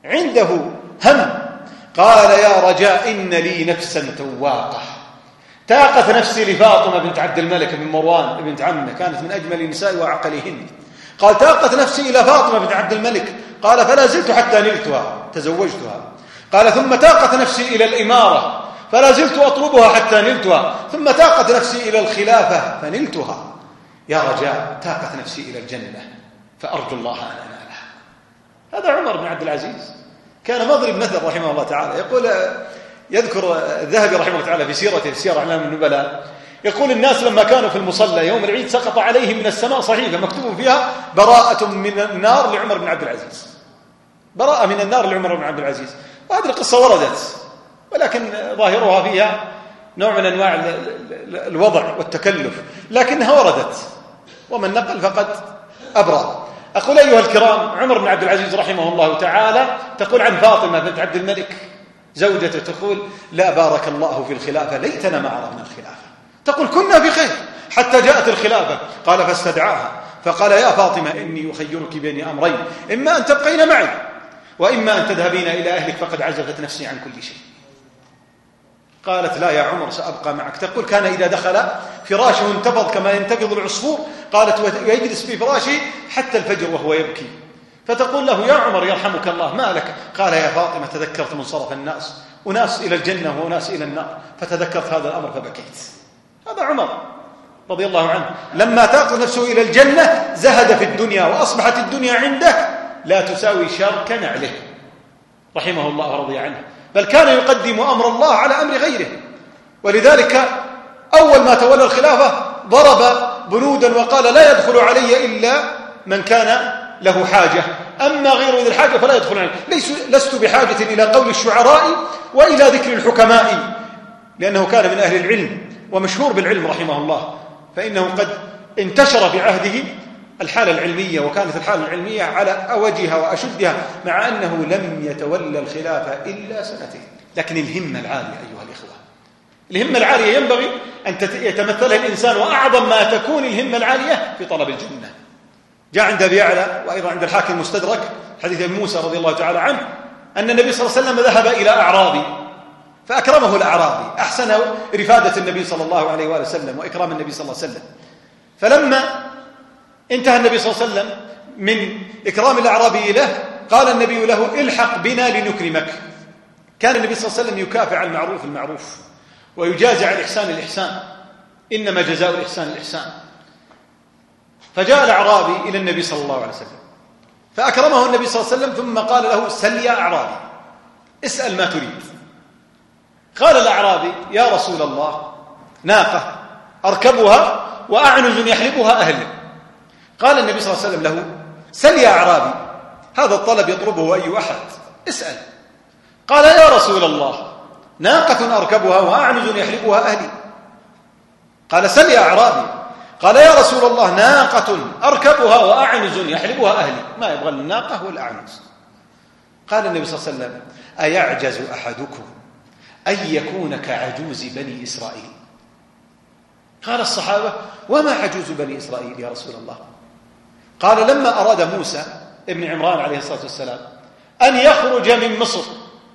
عنده هم. قال يا رجاء إن لي نفسا تواقة، تاقت نفسي لفاطمة بنت عبد الملك بن مروان بنت عمه، كانت من أجمل النساء وعقلهن. قال تاقت نفسي إلى فاطمة بنت عبد الملك، قال فلا زلت حتى نلتها تزوجتها. قال ثم تاقت نفسي إلى الإمارة فلا زلت أطلبها حتى نلتها، ثم تاقت نفسي إلى الخلافة فنلتها. يا رجاء تاقت نفسي إلى الجنة فأرجو الله أن أنالها. هذا عمر بن عبد العزيز كان مضرب مثل رحمه الله تعالى. يقول يذكر الذهبي رحمه الله تعالى في سيرته سير أعلام النبلاء، يقول الناس لما كانوا في المصلى يوم العيد سقط عليهم من السماء صحيفة مكتوب فيها براءة من النار لعمر بن عبد العزيز، براءة من النار لعمر بن عبد العزيز. وهذه القصة وردت، ولكن ظاهرها فيها نوع من أنواع الوضع والتكلف، لكنها وردت، ومن نقل فقد أبرأ. أقول أيها الكرام، عمر بن عبد العزيز رحمه الله تعالى تقول عن فاطمة بنت عبد الملك زوجته، تقول لا بارك الله في الخلافة ليتنا ما عرفنا الخلافة. تقول كنا في خير حتى جاءت الخلافة. قال فاستدعاها فقال يا فاطمة إني أخيرك بين أمرين، إما أن تبقين معي وإما أن تذهبين إلى أهلك فقد عزفت نفسي عن كل شيء. قالت لا يا عمر سأبقى معك. تقول كان إذا دخل فراشه انتفض كما ينتفض العصفور، قالت ويجلس في فراشه حتى الفجر وهو يبكي. فتقول له يا عمر يرحمك الله ما لك؟ قال يا فاطمة تذكرت منصرف الناس، وناس إلى الجنة وناس إلى النار، فتذكرت هذا الأمر فبكيت. هذا عمر رضي الله عنه لما تاق نفسه إلى الجنة زهد في الدنيا، وأصبحت الدنيا عنده لا تساوي شرك نعله رحمه الله ورضي عنه، بل كان يقدم أمر الله على أمر غيره. ولذلك أول ما تولى الخلافة ضرب بنودا وقال لا يدخل علي إلا من كان له حاجة، أما غير ذي الحاجة فلا يدخل علي. لست بحاجة إلى قول الشعراء وإلى ذكر الحكماء، لأنه كان من أهل العلم ومشهور بالعلم رحمه الله، فإنه قد انتشر في عهده الحالة العلمية، وكانت الحالة العلمية على أوجها وأشدها، مع أنه لم يتولى الخلافة إلا سنتين. لكن الهمة العالية أيها الإخوة، الهمة العالية ينبغي أن يتمثلها الإنسان، وأعظم ما تكون الهمة العالية في طلب الجنة. جاء عند أبي يعلى وأيضا عند الحاكم المستدرك حديث ابن موسى رضي الله تعالى عنه أن النبي صلى الله عليه وسلم ذهب إلى أعرابي فأكرمه الأعرابي، أحسن رفادة النبي صلى الله عليه وآله وسلم وإكرام النبي صلى الله عليه وسلم. فلما انتهى النبي صلى الله عليه وسلم من إكرام الأعرابي له قال النبي له الحق بنا لنكرمك. كان النبي صلى الله عليه وسلم يكافئ على المعروف المعروف ويجازي على الإحسان الإحسان، إنما جزاء الإحسان الإحسان. فجاء الأعرابي إلى النبي صلى الله عليه وسلم فأكرمه النبي صلى الله عليه وسلم، ثم قال له سل يا أعرابي اسأل ما تريد. قال الأعرابي يا رسول الله ناقة أركبها وأعنز يحلبها أهلي. قال النبي صلى الله عليه وسلم له سل يا أعرابي، هذا الطلب يطلبه أي أحد، اسأل. قال يا رسول الله ناقة أركبها وأعنز يحلبها أهلي. قال سل يا أعرابي. قال يا رسول الله ناقة أركبها وأعنز يحلبها أهلي. ما يبغى الناقة والأعنز. قال النبي صلى الله عليه وسلم أيعجز أحدكم أن يكون كعجوز بني إسرائيل؟ قال الصحابة وما عجوز بني إسرائيل يا رسول الله؟ قال لما أراد موسى ابن عمران عليه الصلاة والسلام أن يخرج من مصر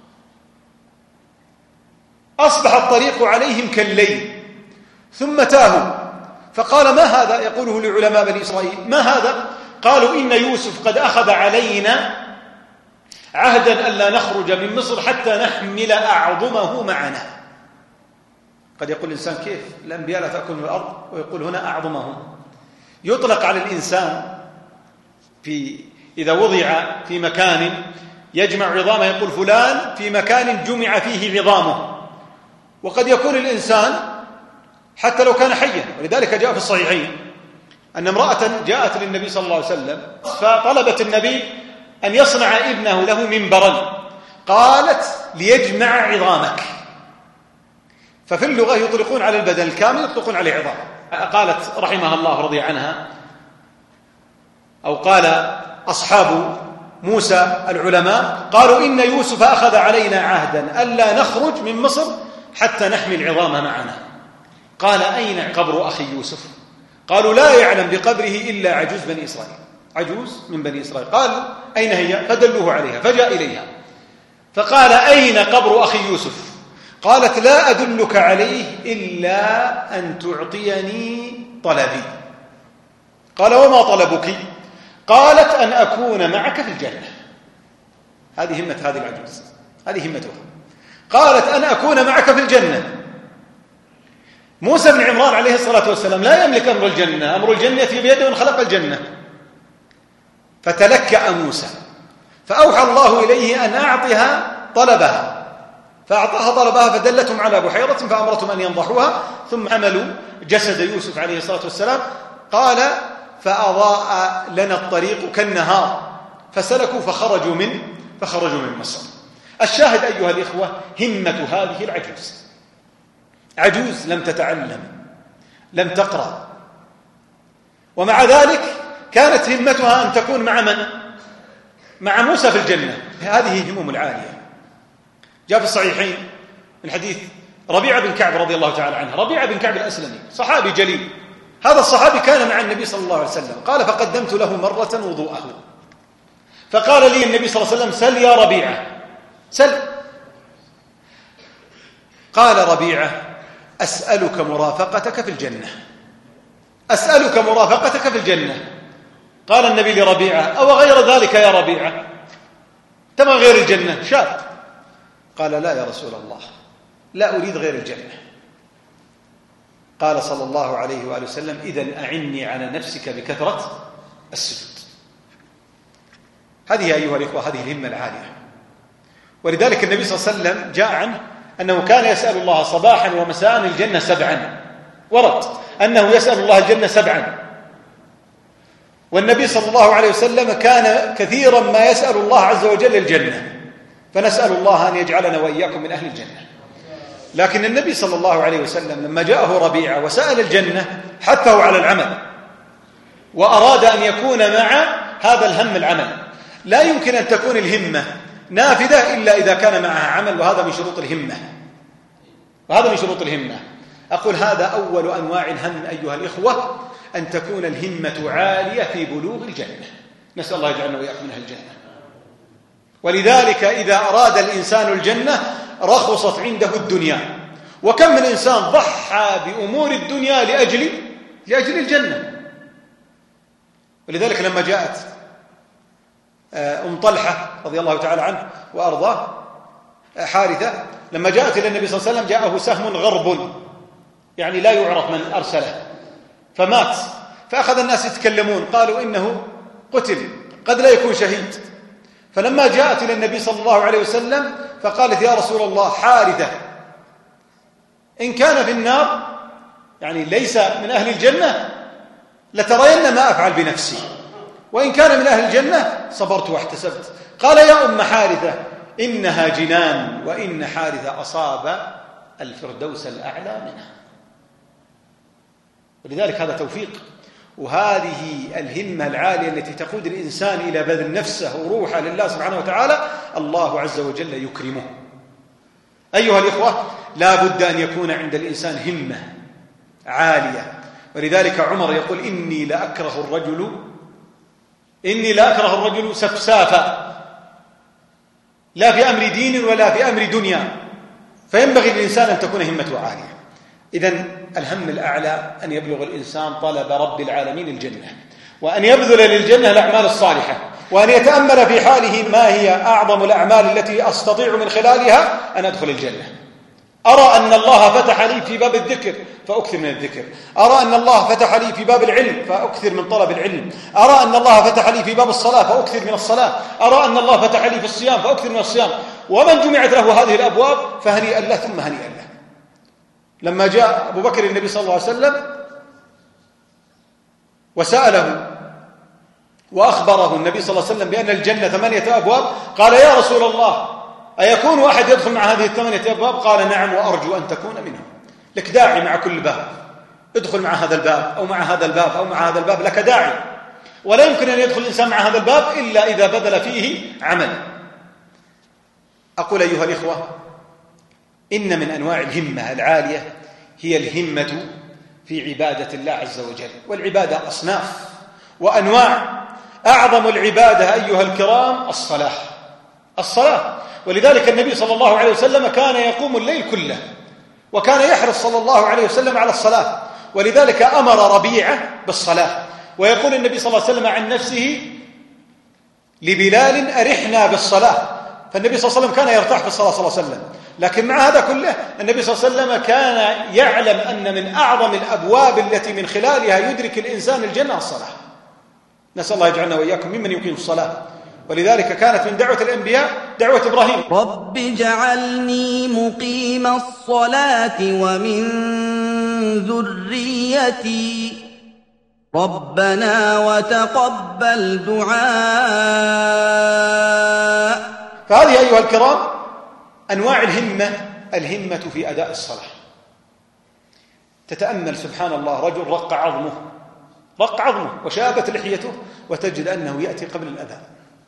أصبح الطريق عليهم كالليل ثم تاهوا، فقال ما هذا؟ يقوله لعلماء بني إسرائيل ما هذا؟ قالوا إن يوسف قد أخذ علينا عهدا ألا نخرج من مصر حتى نحمل أعظمه معنا. قد يقول الإنسان كيف الأنبياء لا تأكل من الأرض، ويقول هنا أعظمه. يطلق على الإنسان في إذا وضع في مكان يجمع عظامه يقول فلان في مكان جمع فيه عظامه. وقد يكون الإنسان حتى لو كان حيا، ولذلك جاء في الصحيحين أن امرأة جاءت للنبي صلى الله عليه وسلم فطلبت النبي أن يصنع ابنه له منبرا، قالت ليجمع عظامك. ففي اللغة يطلقون على البدن الكامل يطلقون عليه عظام. قالت رحمها الله رضي عنها أو قال أصحاب موسى العلماء قالوا إن يوسف أخذ علينا عهدا ألا نخرج من مصر حتى نحمي العظام معنا. قال أين قبر أخي يوسف؟ قالوا لا يعلم بقبره إلا عجوز بني إسرائيل، عجوز من بني إسرائيل. قال أين هي؟ فدلوه عليها فجاء إليها فقال: أين قبر أخي يوسف؟ قالت: لا أدلك عليه إلا أن تعطيني طلبي. قال: وما طلبك؟ قالت: أن أكون معك في الجنة. هذه همة هذه العجوز، هذه همتها. قالت: أن أكون معك في الجنة. موسى بن عمران عليه الصلاة والسلام لا يملك أمر الجنة، أمر الجنة في بيده من خلق الجنة. فتلكأ موسى، فأوحى الله إليه أن أعطها طلبها، فأعطاها طلبها فدلتهم على بحيرة فأمرتهم أن ينضحوها، ثم حملوا جسد يوسف عليه الصلاة والسلام. قال: فأضاء لنا الطريق كالنهار، فسلكوا فخرجوا من فخرجوا من مصر. الشاهد أيها الإخوة همة هذه العجوز، عجوز لم تتعلم، لم تقرأ، ومع ذلك كانت همتها أن تكون مع من؟ مع موسى في الجنة. هذه همم العالية. جاء في الصحيحين من حديث ربيعة بن كعب رضي الله تعالى عنه. ربيعة بن كعب الأسلمي صحابي جليل، هذا الصحابي كان مع النبي صلى الله عليه وسلم. قال: فقدمت له مرة وضوءه، فقال لي النبي صلى الله عليه وسلم: سل يا ربيعة، سل. قال ربيعة: أسألك مرافقتك في الجنة، أسألك مرافقتك في الجنة. قال النبي لربيعة: أو غير ذلك يا ربيعة؟ تبغى غير الجنة؟ شاب. قال: لا يا رسول الله، لا أريد غير الجنة. قال صلى الله عليه وآله وسلم: إذن أعني على نفسك بكثرة السجود. هذه أيها الإخوة هذه الهمة العالية. ولذلك النبي صلى الله عليه وسلم جاء عنه أنه كان يسأل الله صباحا ومساء الجنة سبعا، ورد أنه يسأل الله الجنة سبعا. والنبي صلى الله عليه وسلم كان كثيرا ما يسأل الله عز وجل الجنة، فنسأل الله أن يجعلنا وإياكم من أهل الجنة. لكن النبي صلى الله عليه وسلم لما جاءه ربيعة وسأل الجنة حثه على العمل، وأراد أن يكون مع هذا الهم العمل. لا يمكن أن تكون الهمة نافذة إلا إذا كان معها عمل، وهذا من شروط الهمة، وهذا من شروط الهمة. أقول هذا أول أنواع الهم أيها الإخوة، أن تكون الهمة عالية في بلوغ الجنة. نسأل الله يجعلنا وإياكم من أهل الجنة. ولذلك إذا أراد الإنسان الجنة رخصت عنده الدنيا. وكم من إنسان ضحى بأمور الدنيا لأجل لأجل الجنة. ولذلك لما جاءت أم طلحة رضي الله تعالى عنه وأرضاه حارثة، لما جاءت إلى النبي صلى الله عليه وسلم جاءه سهم غرب، يعني لا يعرف من أرسله، فمات. فأخذ الناس يتكلمون، قالوا إنه قتل، قد لا يكون شهيد. فلما جاءت إلى النبي صلى الله عليه وسلم فقالت: يا رسول الله، حارثة إن كان في النار، يعني ليس من أهل الجنة، لترين ما أفعل بنفسي، وإن كان من أهل الجنة صبرت واحتسبت. قال: يا أم حارثة، إنها جنان، وإن حارثة أصاب الفردوس الأعلى منها. ولذلك هذا توفيق، وهذه الهمة العالية التي تقود الإنسان إلى بذل نفسه وروحه لله سبحانه وتعالى، الله عز وجل يكرمه. أيها الإخوة، لا بد أن يكون عند الإنسان همة عالية. ولذلك عمر يقول: إني لأكره الرجل إني لأكره الرجل سفسافا، لا في أمر دين ولا في أمر دنيا. فينبغي للإنسان أن تكون همته عالية. إذن الهم الأعلى أن يبلغ الإنسان طلب رب العالمين الجنة، وأن يبذل للجنة الأعمال الصالحة، وأن يتأمل في حاله ما هي أعظم الأعمال التي أستطيع من خلالها أن أدخل الجنة. أرى أن الله فتح لي في باب الذكر فأكثر من الذكر، أرى أن الله فتح لي في باب العلم فأكثر من طلب العلم، أرى أن الله فتح لي في باب الصلاة فأكثر من الصلاة، أرى أن الله فتح لي في الصيام فأكثر من الصيام. ومن جمعت له هذه الأبواب فهنيئا له ثم هنيئا له. لما جاء أبو بكر النبي صلى الله عليه وسلم وسأله وأخبره النبي صلى الله عليه وسلم بأن الجنة ثمانية أبواب، قال: يا رسول الله، أيكون واحد يدخل مع هذه الثمانية أبواب؟ قال: نعم، وأرجو أن تكون منهم. لك داعي مع كل باب، ادخل مع هذا الباب أو مع هذا الباب أو مع هذا الباب، لك داعي. ولا يمكن أن يدخل الإنسان مع هذا الباب إلا إذا بذل فيه عمل. أقول أيها الإخوة، إن من أنواع الهمة العالية هي الهمة في عبادة الله عز وجل. والعبادة أصناف وأنواع. أعظم العبادة أيها الكرام الصلاة. الصلاة. ولذلك النبي صلى الله عليه وسلم كان يقوم الليل كله، وكان يحرص صلى الله عليه وسلم على الصلاة، ولذلك أمر ربيعة بالصلاة. ويقول النبي صلى الله عليه وسلم عن نفسه لبلال أرحنا بالصلاة، فالنبي صلى الله عليه وسلم كان يرتاح في الصلاة صلى الله عليه وسلم. لكن مع هذا كله النبي صلى الله عليه وسلم كان يعلم أن من أعظم الأبواب التي من خلالها يدرك الإنسان الجنة الصلاة. نسأل الله يجعلنا وإياكم ممن يقيم الصلاة. ولذلك كانت من دعوة الأنبياء دعوة إبراهيم: رب اجعلني مقيم الصلاة ومن ذريتي ربنا وتقبل دعاء. فهذه أيها الكرام أنواع الهمة، الهمة في أداء الصلاة. تتأمل سبحان الله، رجل رق عظمه رق عظمه وشابت لحيته، وتجد أنه يأتي قبل الأذان،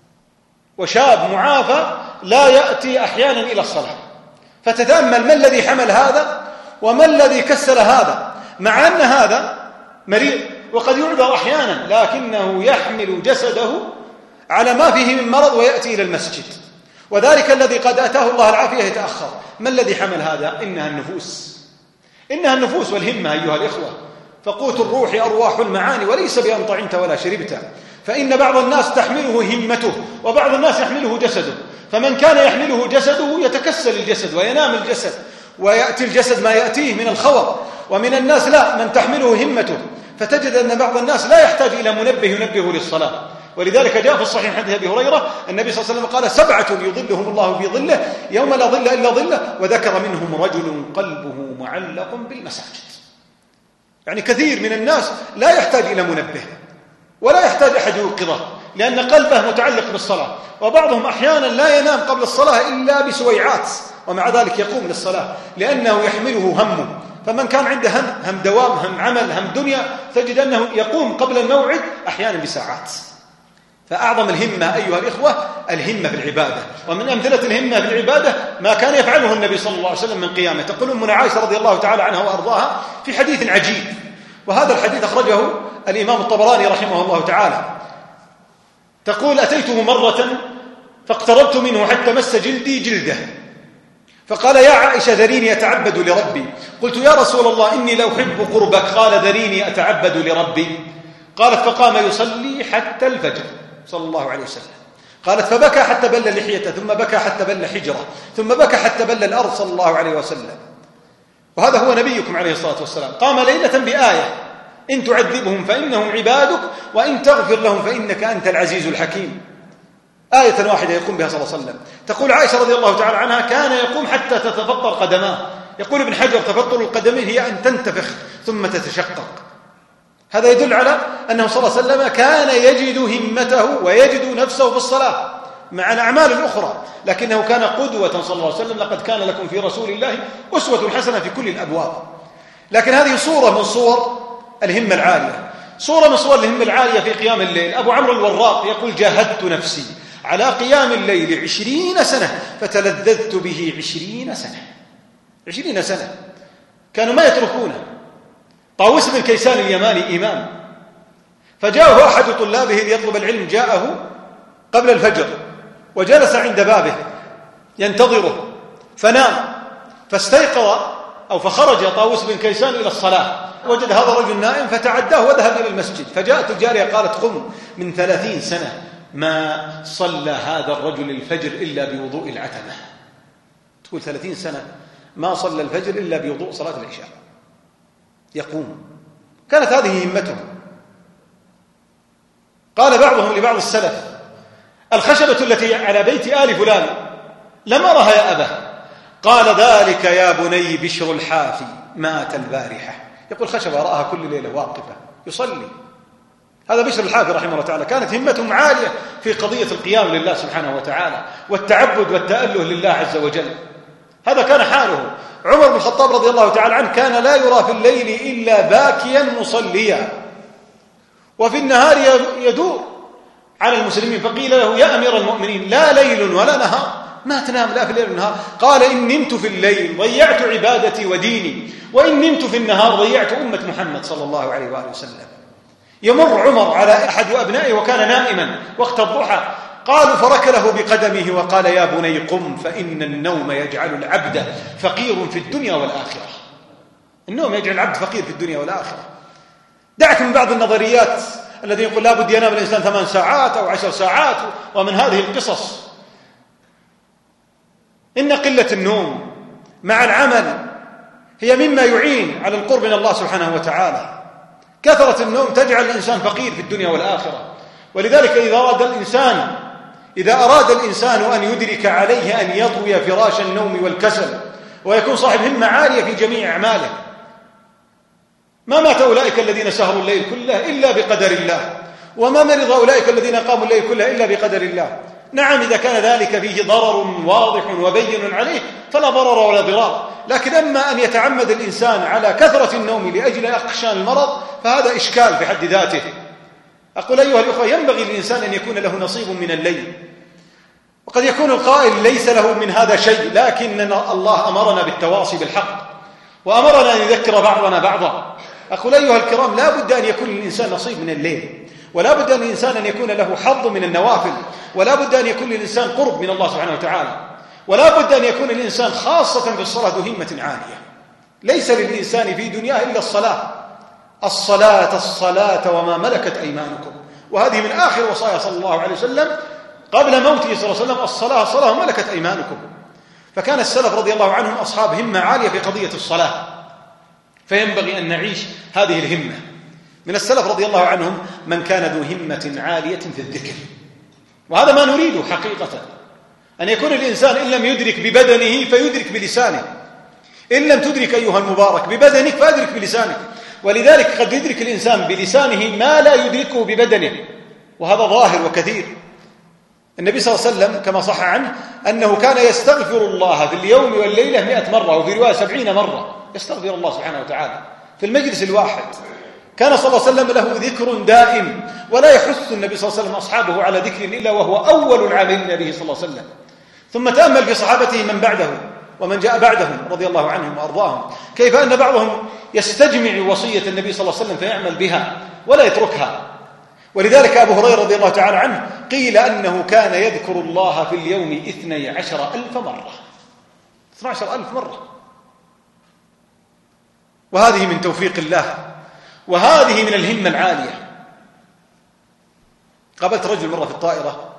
وشاب معافى لا يأتي أحيانا إلى الصلاة. فتتأمل ما الذي حمل هذا وما الذي كسل هذا، مع أن هذا مريض وقد يعذر أحيانا، لكنه يحمل جسده على ما فيه من مرض ويأتي إلى المسجد. وذلك الذي قد أتاه الله العافية يتأخر. ما الذي حمل هذا؟ إنها النفوس، إنها النفوس والهمة أيها الإخوة. فقوت الروح أرواح المعاني، وليس بأن طعمت ولا شربت. فإن بعض الناس تحمله همته وبعض الناس يحمله جسده. فمن كان يحمله جسده يتكسل الجسد وينام الجسد ويأتي الجسد ما يأتيه من الخور. ومن الناس لا، من تحمله همته. فتجد أن بعض الناس لا يحتاج إلى منبه ينبه للصلاة. ولذلك جاء في الصحيح حديث أبي هريرة النبي صلى الله عليه وسلم قال: سبعة يظلهم الله في ظله يوم لا ظل إلا ظله، وذكر منهم رجل قلبه معلق بالمساجد. يعني كثير من الناس لا يحتاج إلى منبه ولا يحتاج أحد يوقظه، لأن قلبه متعلق بالصلاة. وبعضهم أحيانا لا ينام قبل الصلاة إلا بسويعات، ومع ذلك يقوم للصلاة لأنه يحمله همه. فمن كان عنده هم هم دوام، هم عمل، هم دنيا، تجد أنه يقوم قبل الموعد أحيانا بساعات. فأعظم الهمة أيها الإخوة الهمة بالعبادة. ومن أمثلة الهمة بالعبادة ما كان يفعله النبي صلى الله عليه وسلم من قيامه. تقول أمنا عائشة رضي الله تعالى عنها وأرضاها في حديث عجيب، وهذا الحديث أخرجه الإمام الطبراني رحمه الله تعالى. تقول: أتيته مرة فاقتربت منه حتى مس جلدي جلده، فقال: يا عائشة ذريني أتعبد لربي. قلت: يا رسول الله إني لأحب قربك. قال: ذريني أتعبد لربي. قالت: فقام يصلي حتى الفجر صلى الله عليه وسلم. قالت: فبكى حتى بل لحيته، ثم بكى حتى بل حجره، ثم بكى حتى بل الأرض صلى الله عليه وسلم. وهذا هو نبيكم عليه الصلاة والسلام. قام ليلة بآية: إن تعذبهم فإنهم عبادك وإن تغفر لهم فإنك أنت العزيز الحكيم. آية واحدة يقوم بها صلى الله عليه وسلم. تقول عائشة رضي الله تعالى عنها: كان يقوم حتى تتفطر قدماه. يقول ابن حجر: تفطر القدمين هي أن تنتفخ ثم تتشقق. هذا يدل على أنه صلى الله عليه وسلم كان يجد همته ويجد نفسه في الصلاة مع الأعمال الأخرى، لكنه كان قدوة صلى الله عليه وسلم. لقد كان لكم في رسول الله أسوة حسنة في كل الأبواب. لكن هذه صورة من صور الهمة العالية، صورة من صور الهمة العالية في قيام الليل. أبو عمرو الوراق يقول: جاهدت نفسي على قيام الليل عشرين سنة فتلذذت به عشرين سنة. عشرين سنة كانوا ما يتركونه. طاووس بن كيسان اليماني إمام، فجاءه أحد طلابه ليطلب العلم، جاءه قبل الفجر وجلس عند بابه ينتظره، فنام فاستيقظ أو فخرج طاووس بن كيسان إلى الصلاة، وجد هذا الرجل نائم فتعداه وذهب إلى المسجد. فجاءت الجارية قالت: قم، من ثلاثين سنة ما صلى هذا الرجل الفجر إلا بوضوء العتمة. تقول ثلاثين سنة ما صلى الفجر إلا بوضوء صلاة العشاء، يقوم. كانت هذه همته. قال بعضهم لبعض السلف: الخشبة التي على بيت آل فلان لم أرها يا أبا. قال: ذلك يا بني بشر الحافي مات البارحة. يقول: خشبة رأها كل ليلة واقفة يصلي. هذا بشر الحافي رحمه الله تعالى. كانت همتهم عالية في قضية القيام لله سبحانه وتعالى والتعبد والتأله لله عز وجل. هذا كان حاله. عمر بن الخطاب رضي الله تعالى عنه كان لا يرى في الليل إلا باكيا مصليا، وفي النهار يدور على المسلمين. فقيل له: يا أمير المؤمنين، لا ليل ولا نهار، ما تنام لا في الليل والنهار؟ قال: إن نمت في الليل ضيعت عبادتي وديني، وإن نمت في النهار ضيعت أمة محمد صلى الله عليه وآله وسلم. يمر عمر على أحد أبنائه وكان نائما وقت الضحى، قالوا فركله بقدمه وقال يا بني قم فإن النوم يجعل العبد فقير في الدنيا والآخرة. النوم يجعل العبد فقير في الدنيا والآخرة. دعك من بعض النظريات الذين يقول لا بد ينام الإنسان ثمان ساعات أو عشر ساعات ومن هذه القصص. إن قلة النوم مع العمل هي مما يعين على القرب من الله سبحانه وتعالى. كثرة النوم تجعل الإنسان فقير في الدنيا والآخرة. ولذلك إذا أراد الإنسان إذا أراد الإنسان أن يدرك عليه أن يطوي فراش النوم والكسل ويكون صاحب همة عالية في جميع أعماله. ما مات أولئك الذين سهروا الليل كله إلا بقدر الله، وما مرض أولئك الذين قاموا الليل كله إلا بقدر الله. نعم إذا كان ذلك فيه ضرر واضح وبين عليه فلا ضرر ولا ضرار، لكن أما أن يتعمد الإنسان على كثرة النوم لأجل أخشان المرض فهذا إشكال في حد ذاته. أقول أيها الأخوة ينبغي للإنسان أن يكون له نصيب من الليل. وقد يكون القائل ليس له من هذا شيء، لكن الله أمرنا بالتواصي بالحق وأمرنا أن يذكر بعضنا بعضا. أقول أيها الكرام لا بد أن يكون للإنسان نصيب من الليل، ولا بد أن الإنسان أن يكون له حظ من النوافل، ولا بد أن يكون للإنسان قرب من الله سبحانه وتعالى، ولا بد أن يكون الإنسان خاصة في الصلاة ذو همة عالية. ليس للإنسان في دنياه إلا الصلاة الصلاة الصلاة وما ملكت أيمانكم. وهذه من آخر وصايا صلى الله عليه وسلم قبل موته صلى الله عليه وسلم: الصلاة الصلاة وملكت أيمانكم. فكان السلف رضي الله عنهم أصحاب همة عالية في قضية الصلاة، فينبغي أن نعيش هذه الهمة. من السلف رضي الله عنهم من كان ذو همة عالية في الذكر، وهذا ما نريده حقيقة، أن يكون الإنسان إن لم يدرك ببدنه فيدرك بلسانه، إن لم تدرك أيها المبارك ببدنك فأدرك بلسانك. ولذلك قد يدرك الإنسان بلسانه ما لا يدركه ببدنه، وهذا ظاهر وكثير. النبي صلى الله عليه وسلم كما صح عنه أنه كان يستغفر الله في اليوم والليلة مئة مرة، وفي رواية سبعين مرة يستغفر الله سبحانه وتعالى في المجلس الواحد. كان صلى الله عليه وسلم له ذكر دائم، ولا يحث النبي صلى الله عليه وسلم أصحابه على ذكر إلا وهو أول العاملين به صلى الله عليه وسلم. ثم تأمل في صحابته من بعده ومن جاء بعدهم رضي الله عنهم وأرضاهم، كيف أن بعضهم يستجمع وصية النبي صلى الله عليه وسلم فيعمل بها ولا يتركها. ولذلك أبو هريرة رضي الله تعالى عنه قيل أنه كان يذكر الله في اليوم اثني عشر ألف مرة، اثني عشر ألف مرة. وهذه من توفيق الله، وهذه من الهمة العالية. قابلت رجل مرة في الطائرة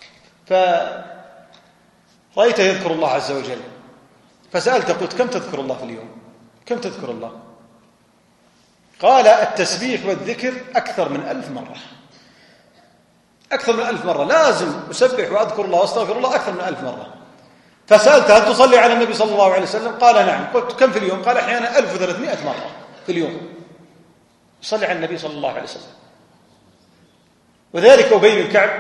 فرأيته يذكر الله عز وجل، فسألت قلت كم تذكر الله في اليوم؟ كم تذكر الله؟ قال التسبيح والذكر أكثر من ألف مرة، أكثر من ألف مرة، لازم أسبح وأذكر الله وأستغفر الله أكثر من ألف مرة. فسألت هل تصلي على النبي صلى الله عليه وسلم؟ قال نعم. قلت كم في اليوم؟ قال أحيانا ألف وثلاثمائة مرة في اليوم صلي على النبي صلى الله عليه وسلم. وذلك أبي بن كعب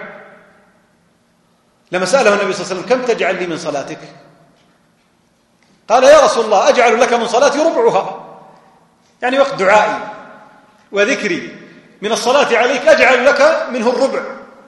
لما سأله النبي صلى الله عليه وسلم كم تجعل لي من صلاتك؟ قال يا رسول الله أجعل لك من صلاتي ربعها، يعني وقت دعائي وذكري من الصلاة عليك أجعل لك منه الربع.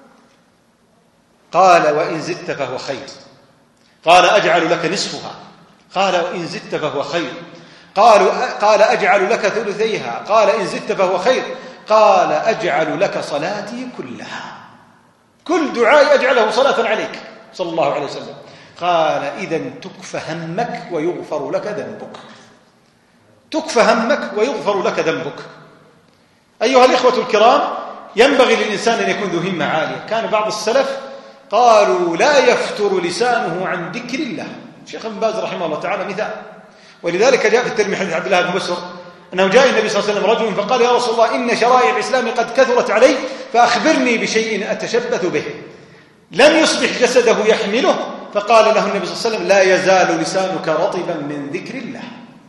قال وإن زدت فهو خير. قال أجعل لك نصفها. قال وإن زدت فهو خير. قالوا قال أجعل لك ثلثيها. قال إن زدت فهو خير. قال أجعل لك صلاتي كلها، كل دعاء أجعله صلاة عليك صلى الله عليه وسلم. قال إذن تكفى همك ويغفر لك ذنبك، تكفى همك ويغفر لك ذنبك. أيها الإخوة الكرام، ينبغي للإنسان أن يكون ذو همة عالية. كان بعض السلف قالوا لا يفتر لسانه عن ذكر الله. الشيخ ابن باز رحمه الله تعالى مثال. ولذلك جاء في الترمذي حديث عبد الله بن مسعود أنه جاء النبي صلى الله عليه وسلم رجل فقال يا رسول الله إن شرائع الإسلام قد كثرت علي فأخبرني بشيء أتشبث به. لم يصبح جسده يحمله، فقال له النبي صلى الله عليه وسلم لا يزال لسانك رطبا من ذكر الله.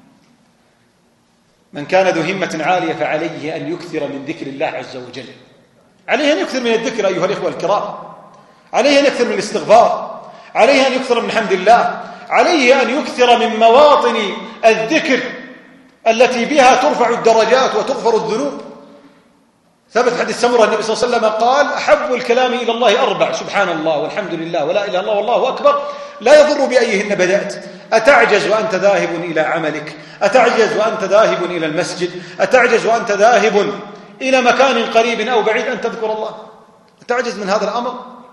من كان ذو همة عالية فعليه أن يكثر من ذكر الله عز وجل. عليه أن يكثر من الذكر أيها الإخوة الكرام، عليه أن يكثر من الاستغفار، عليه أن يكثر من حمد الله، عليه أن يكثر من مواطن الذكر التي بها ترفع الدرجات وتغفر الذنوب. ثبت حديث سمرة النبي صلى الله عليه وسلم قال أحب الكلام إلى الله أربع: سبحان الله والحمد لله ولا إله إلا الله والله أكبر، لا يضر بأيهن بدأت. أتعجز وأنت ذاهب إلى عملك، أتعجز وأنت ذاهب إلى المسجد، أتعجز وأنت ذاهب إلى مكان قريب أو بعيد أن تذكر الله؟ أتعجز من هذا الأمر؟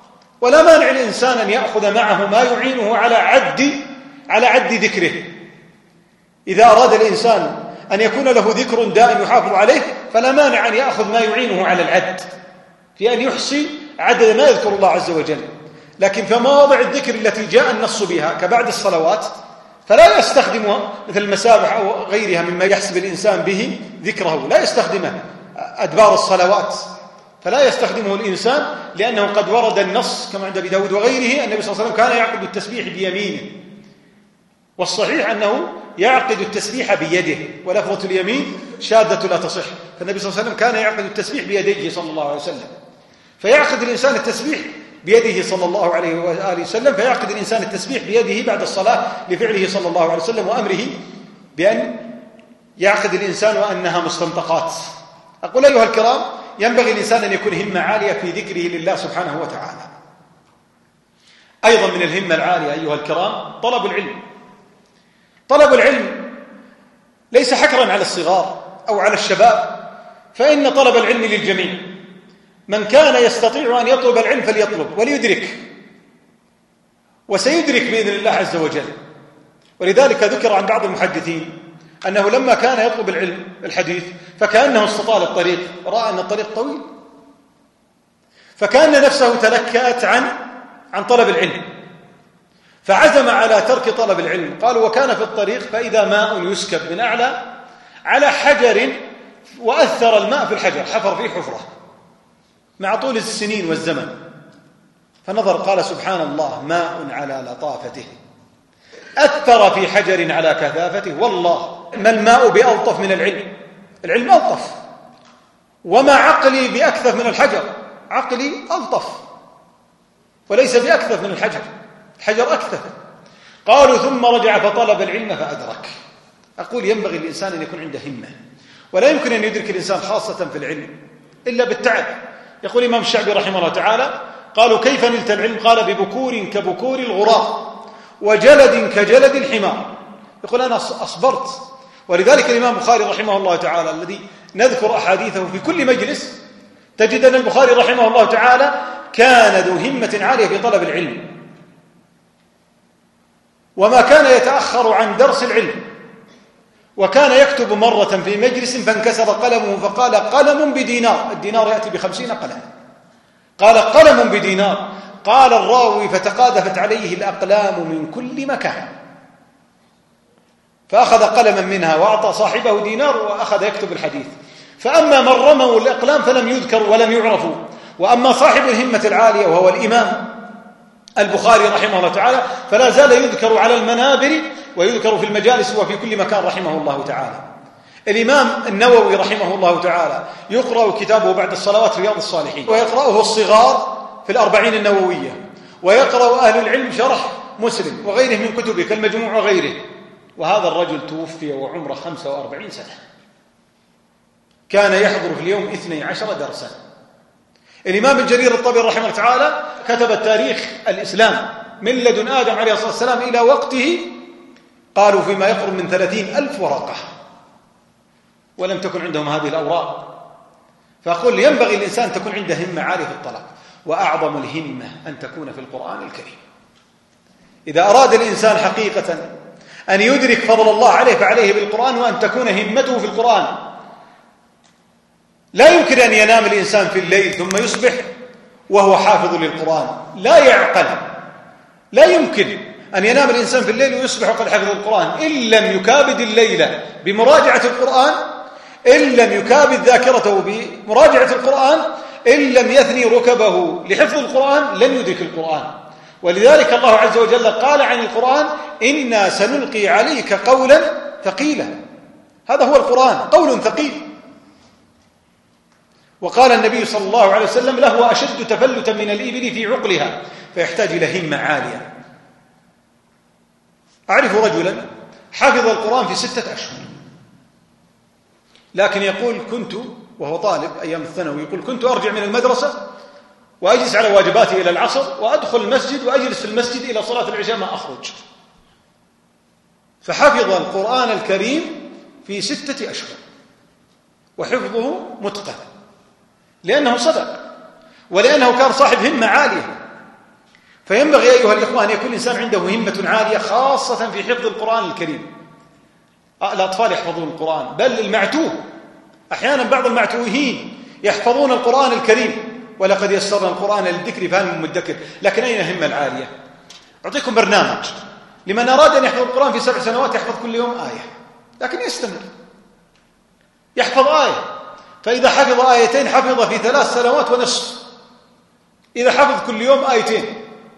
ولا مانع الإنسان أن يأخذ معه ما يعينه على عد على عد ذكره. إذا أراد الإنسان أن يكون له ذكر دائم يحافظ عليه فلا مانع أن يأخذ ما يعينه على العد في أن يحصي عدد ما يذكر الله عز وجل. لكن في مواضع الذكر التي جاء النص بها كبعد الصلوات فلا يستخدمها مثل المسابح أو غيرها مما يحسب الإنسان به ذكره، لا يستخدمه أدبار الصلوات، فلا يستخدمه الإنسان لأنه قد ورد النص كما عند أبي داود وغيره النبي صلى الله عليه وسلم كان يعقد التسبيح بيمينه، والصحيح أنه يعقد التسبيح بيده، ولفظة اليمين شاذة لا تصح، فالنبي صلى الله عليه وسلم كان يعقد التسبيح بيديه صلى الله عليه وسلم. فيعقد الإنسان التسبيح بيده صلى الله عليه وآله وسلم، فيعقد الإنسان التسبيح بيده بعد الصلاة لفعله صلى الله عليه وسلم وأمره بأن يعقد الإنسان وأنها مستنطقات. أقول أيها الكرام، ينبغي الإنسان أن يكون همة عالية في ذكره لله سبحانه وتعالى. أيضا من الهمة العالية أيها الكرام طلب العلم. طلب العلم ليس حكرا على الصغار أو على الشباب، فإن طلب العلم للجميع، من كان يستطيع أن يطلب العلم فليطلب وليدرك، وسيدرك بإذن الله عز وجل. ولذلك ذكر عن بعض المحدثين أنه لما كان يطلب العلم الحديث فكأنه استطال الطريق، رأى أن الطريق طويل، فكأن نفسه تلكأت عن عن طلب العلم، فعزم على ترك طلب العلم. قالوا وكان في الطريق فإذا ماء يسكب من أعلى على حجر، وأثر الماء في الحجر، حفر فيه حفرة مع طول السنين والزمن، فنظر قال سبحان الله، ماء على لطافته أثر في حجر على كثافته، والله ما الماء بألطف من العلم، العلم ألطف، وما عقلي بأكثف من الحجر، عقلي ألطف وليس بأكثف من الحجر، الحجر أكثف. قالوا ثم رجع فطلب العلم فأدرك. أقول ينبغي الإنسان أن يكون عنده همة، ولا يمكن أن يدرك الإنسان خاصة في العلم إلا بالتعب. يقول الإمام الشعبي رحمه الله تعالى قالوا كيف نلت العلم؟ قال ببكور كبكور الغراب وجلد كجلد الحمار. يقول أنا أصبرت. ولذلك الإمام البخاري رحمه الله تعالى الذي نذكر أحاديثه في كل مجلس، تجد أن البخاري رحمه الله تعالى كان ذو همة عالية في طلب العلم، وما كان يتأخر عن درس العلم، وكان يكتب مرة في مجلس فانكسر قلمه فقال قلم بدينار، الدينار يأتي بخمسين قلم، قال قلم بدينار، قال الراوي فتقاذفت عليه الأقلام من كل مكان، فأخذ قلما منها وأعطى صاحبه دينار وأخذ يكتب الحديث. فأما من رموا الأقلام فلم يذكر ولم يعرفوا، وأما صاحب الهمة العالية وهو الإمام البخاري رحمه الله تعالى فلا زال يذكر على المنابر ويذكر في المجالس وفي كل مكان رحمه الله تعالى. الإمام النووي رحمه الله تعالى يقرأ كتابه بعد الصلوات رياض الصالحين، ويقرأه الصغار في الأربعين النووية، ويقرأ أهل العلم شرح مسلم وغيره من كتبه كالمجموع وغيره. وهذا الرجل توفي وعمره خمسة وأربعين سنة، كان يحضر في اليوم اثني عشر درسا. الإمام الجرير الطبري رحمه الله تعالى كتب التاريخ الإسلام من لدن آدم عليه الصلاة والسلام إلى وقته، قالوا فيما يقرب من ثلاثين ألف ورقة، ولم تكن عندهم هذه الأوراق. فأقول ينبغي الإنسان تكون عنده همة عالية في الطلب، وأعظم الهمة أن تكون في القرآن الكريم. إذا أراد الإنسان حقيقة أن يدرك فضل الله عليه فعليه بالقرآن، وأن تكون همته في القرآن. لا يمكن أن ينام الإنسان في الليل ثم يصبح وهو حافظ للقرآن، لا يعقل. لا يمكن أن ينام الإنسان في الليل ويصبح وقد حفظ القرآن إن لم يكابد الليل بمراجعة القرآن، إن لم يكابد ذاكرته بمراجعة القرآن، إن لم يثني ركبه لحفظ القرآن لن يدرك القرآن. ولذلك الله عز وجل قال عن القرآن إنا سنلقي عليك قولا ثقيلا. هذا هو القرآن، قول ثقيل. وقال النبي صلى الله عليه وسلم له أشد تفلتا من الإبل في عقلها، فيحتاج إلى همة عالية. أعرف رجلا حفظ القرآن في ستة أشهر، لكن يقول كنت وهو طالب أيام الثانوي، يقول كنت أرجع من المدرسة وأجلس على واجباتي إلى العصر، وأدخل المسجد وأجلس في المسجد إلى صلاة العشاء ما أخرج. فحفظ القرآن الكريم في ستة أشهر، وحفظه متقن، لأنه صدق، ولأنه كان صاحب همة عالية. فينبغي أيها الإخوة أن يكون الإنسان عنده همة عالية، خاصة في حفظ القرآن الكريم. الأطفال يحفظون القرآن، بل المعتوه أحيانا بعض المعتوهين يحفظون القرآن الكريم، ولقد يسرنا القرآن للذكر فهل من مدكر. لكن أين الهمة العالية؟ أعطيكم برنامج لمن أراد أن يحفظ القرآن في سبع سنوات، يحفظ كل يوم آية، لكن يستمر يحفظ آية، فإذا حفظ آيتين حفظ في ثلاث سنوات ونصف، إذا حفظ كل يوم آيتين.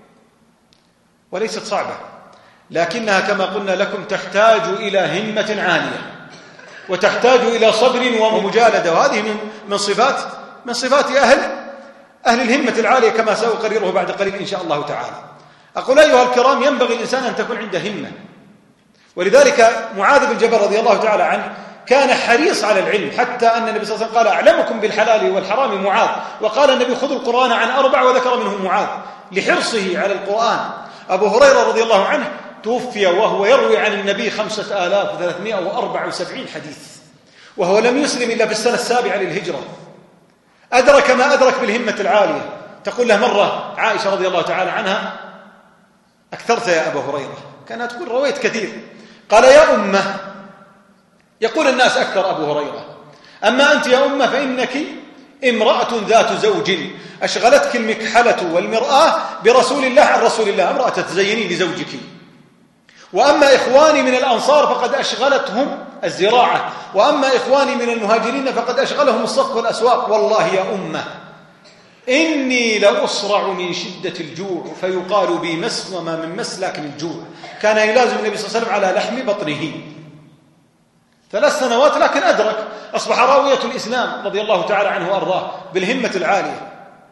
وليست صعبة، لكنها كما قلنا لكم تحتاج إلى همة عالية، وتحتاج إلى صبر ومجالدة، وهذه من من صفات من صفات أهل أهل الهمة العالية كما سأقرره بعد قليل إن شاء الله تعالى. أقول أيها الكرام، ينبغي الإنسان أن تكون عنده همة، ولذلك معاذ بن جبل رضي الله تعالى عنه كان حريص على العلم، حتى أن النبي صلى الله عليه وسلم قال أعلمكم بالحلال والحرام معاذ، وقال النبي خذوا القرآن عن أربع، وذكر منهم معاذ لحرصه على القرآن. أبو هريرة رضي الله عنه توفي وهو يروي عن النبي خمسة آلاف وثلاثمائة وأربعة وسبعين حديث، وهو لم يسلم إلا في السنة السابعة للهجرة. أدرك ما أدرك بالهمة العالية. تقول له مرة عائشة رضي الله تعالى عنها: أكثرت يا أبا هريرة، كانت تقول رويت كثير. قال: يا أمة، يقول الناس أكثر أبو هريرة، أما أنت يا أمة فإنك امرأة ذات زوج أشغلتك المكحلة والمرآة برسول الله عن رسول الله، امرأة تتزينين لزوجك. وأما إخواني من الأنصار فقد أشغلتهم الزراعة، وأما إخواني من المهاجرين فقد أشغلهم الصف والأسواق. والله يا أمة إني لأصرع من شدة الجوع، فيقال بي مس وما من مس لكن الجوع. كان يلازم النبي صلى الله عليه وسلم على لحم بطنه ثلاث سنوات، لكن أدرك، أصبح راوية الإسلام رضي الله تعالى عنه وأرضاه بالهمة العالية.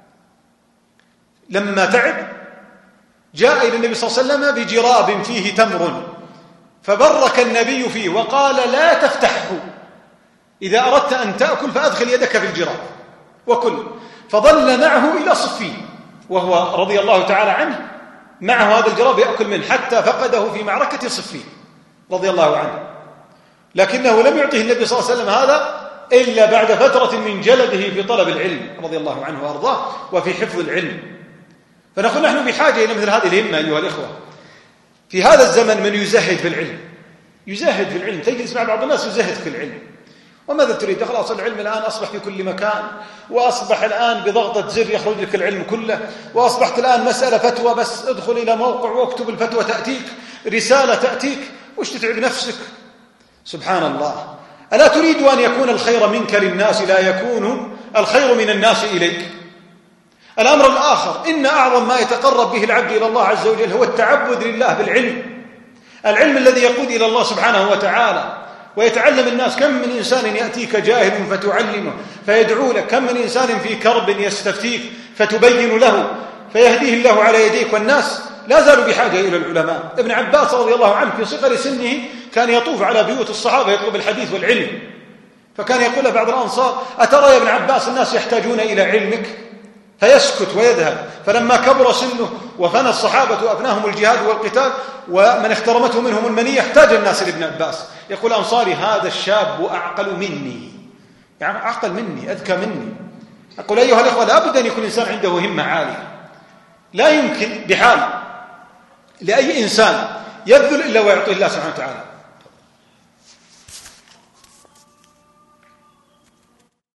لما تعب جاء إلى النبي صلى الله عليه وسلم بجراب فيه تمر، فبرك النبي فيه وقال: لا تفتحه، إذا أردت أن تأكل فأدخل يدك في الجراب وكل. فظل معه إلى صفين، وهو رضي الله تعالى عنه معه هذا الجراب يأكل منه، حتى فقده في معركة صفين رضي الله عنه. لكنه لم يعطيه النبي صلى الله عليه وسلم هذا إلا بعد فترة من جلده في طلب العلم رضي الله عنه وأرضاه وفي حفظ العلم. فنقول نحن بحاجة إلى مثل هذه الهمة أيها الإخوة. في هذا الزمن من يزهد في العلم، يزهد في العلم، تجلس مع بعض الناس يزهد في العلم. وماذا تريد؟ خلاص العلم الآن أصبح في كل مكان، وأصبح الآن بضغطة زر يخرج لك العلم كله، وأصبحت الآن مسألة فتوى، بس ادخل إلى موقع واكتب الفتوى تأتيك، رسالة تأتيك، وش تتعب نفسك؟ سبحان الله. ألا تريد أن يكون الخير منك للناس، لا يكون الخير من الناس إليك؟ الأمر الآخر، إن أعظم ما يتقرب به العبد إلى الله عز وجل هو التعبد لله بالعلم، العلم الذي يقود إلى الله سبحانه وتعالى. ويتعلم الناس، كم من إنسان يأتيك جاهل فتعلمه فيدعو لك، كم من إنسان في كرب يستفتيك فتبين له فيهديه الله على يديك. والناس لا زالوا بحاجة إلى العلماء. ابن عباس رضي الله عنه في صغر سنه كان يطوف على بيوت الصحابة يطلب الحديث والعلم، فكان يقول له بعض الأنصار: أترى يا ابن عباس الناس يحتاجون إلى علمك؟ فيسكت ويذهب. فلما كبر سنه وفنى الصحابة وأفناهم الجهاد والقتال ومن اخترمته منهم المنية، احتاج الناس لابن عباس. يقول أنصاري: هذا الشاب أعقل مني، يعني أعقل مني، أذكى مني. أقول أيها الأخوة، لا بد أن يكون الإنسان عنده همة عالية. لا يمكن بحال لأي إنسان يبذل إلا ويعطيه الله سبحانه وتعالى.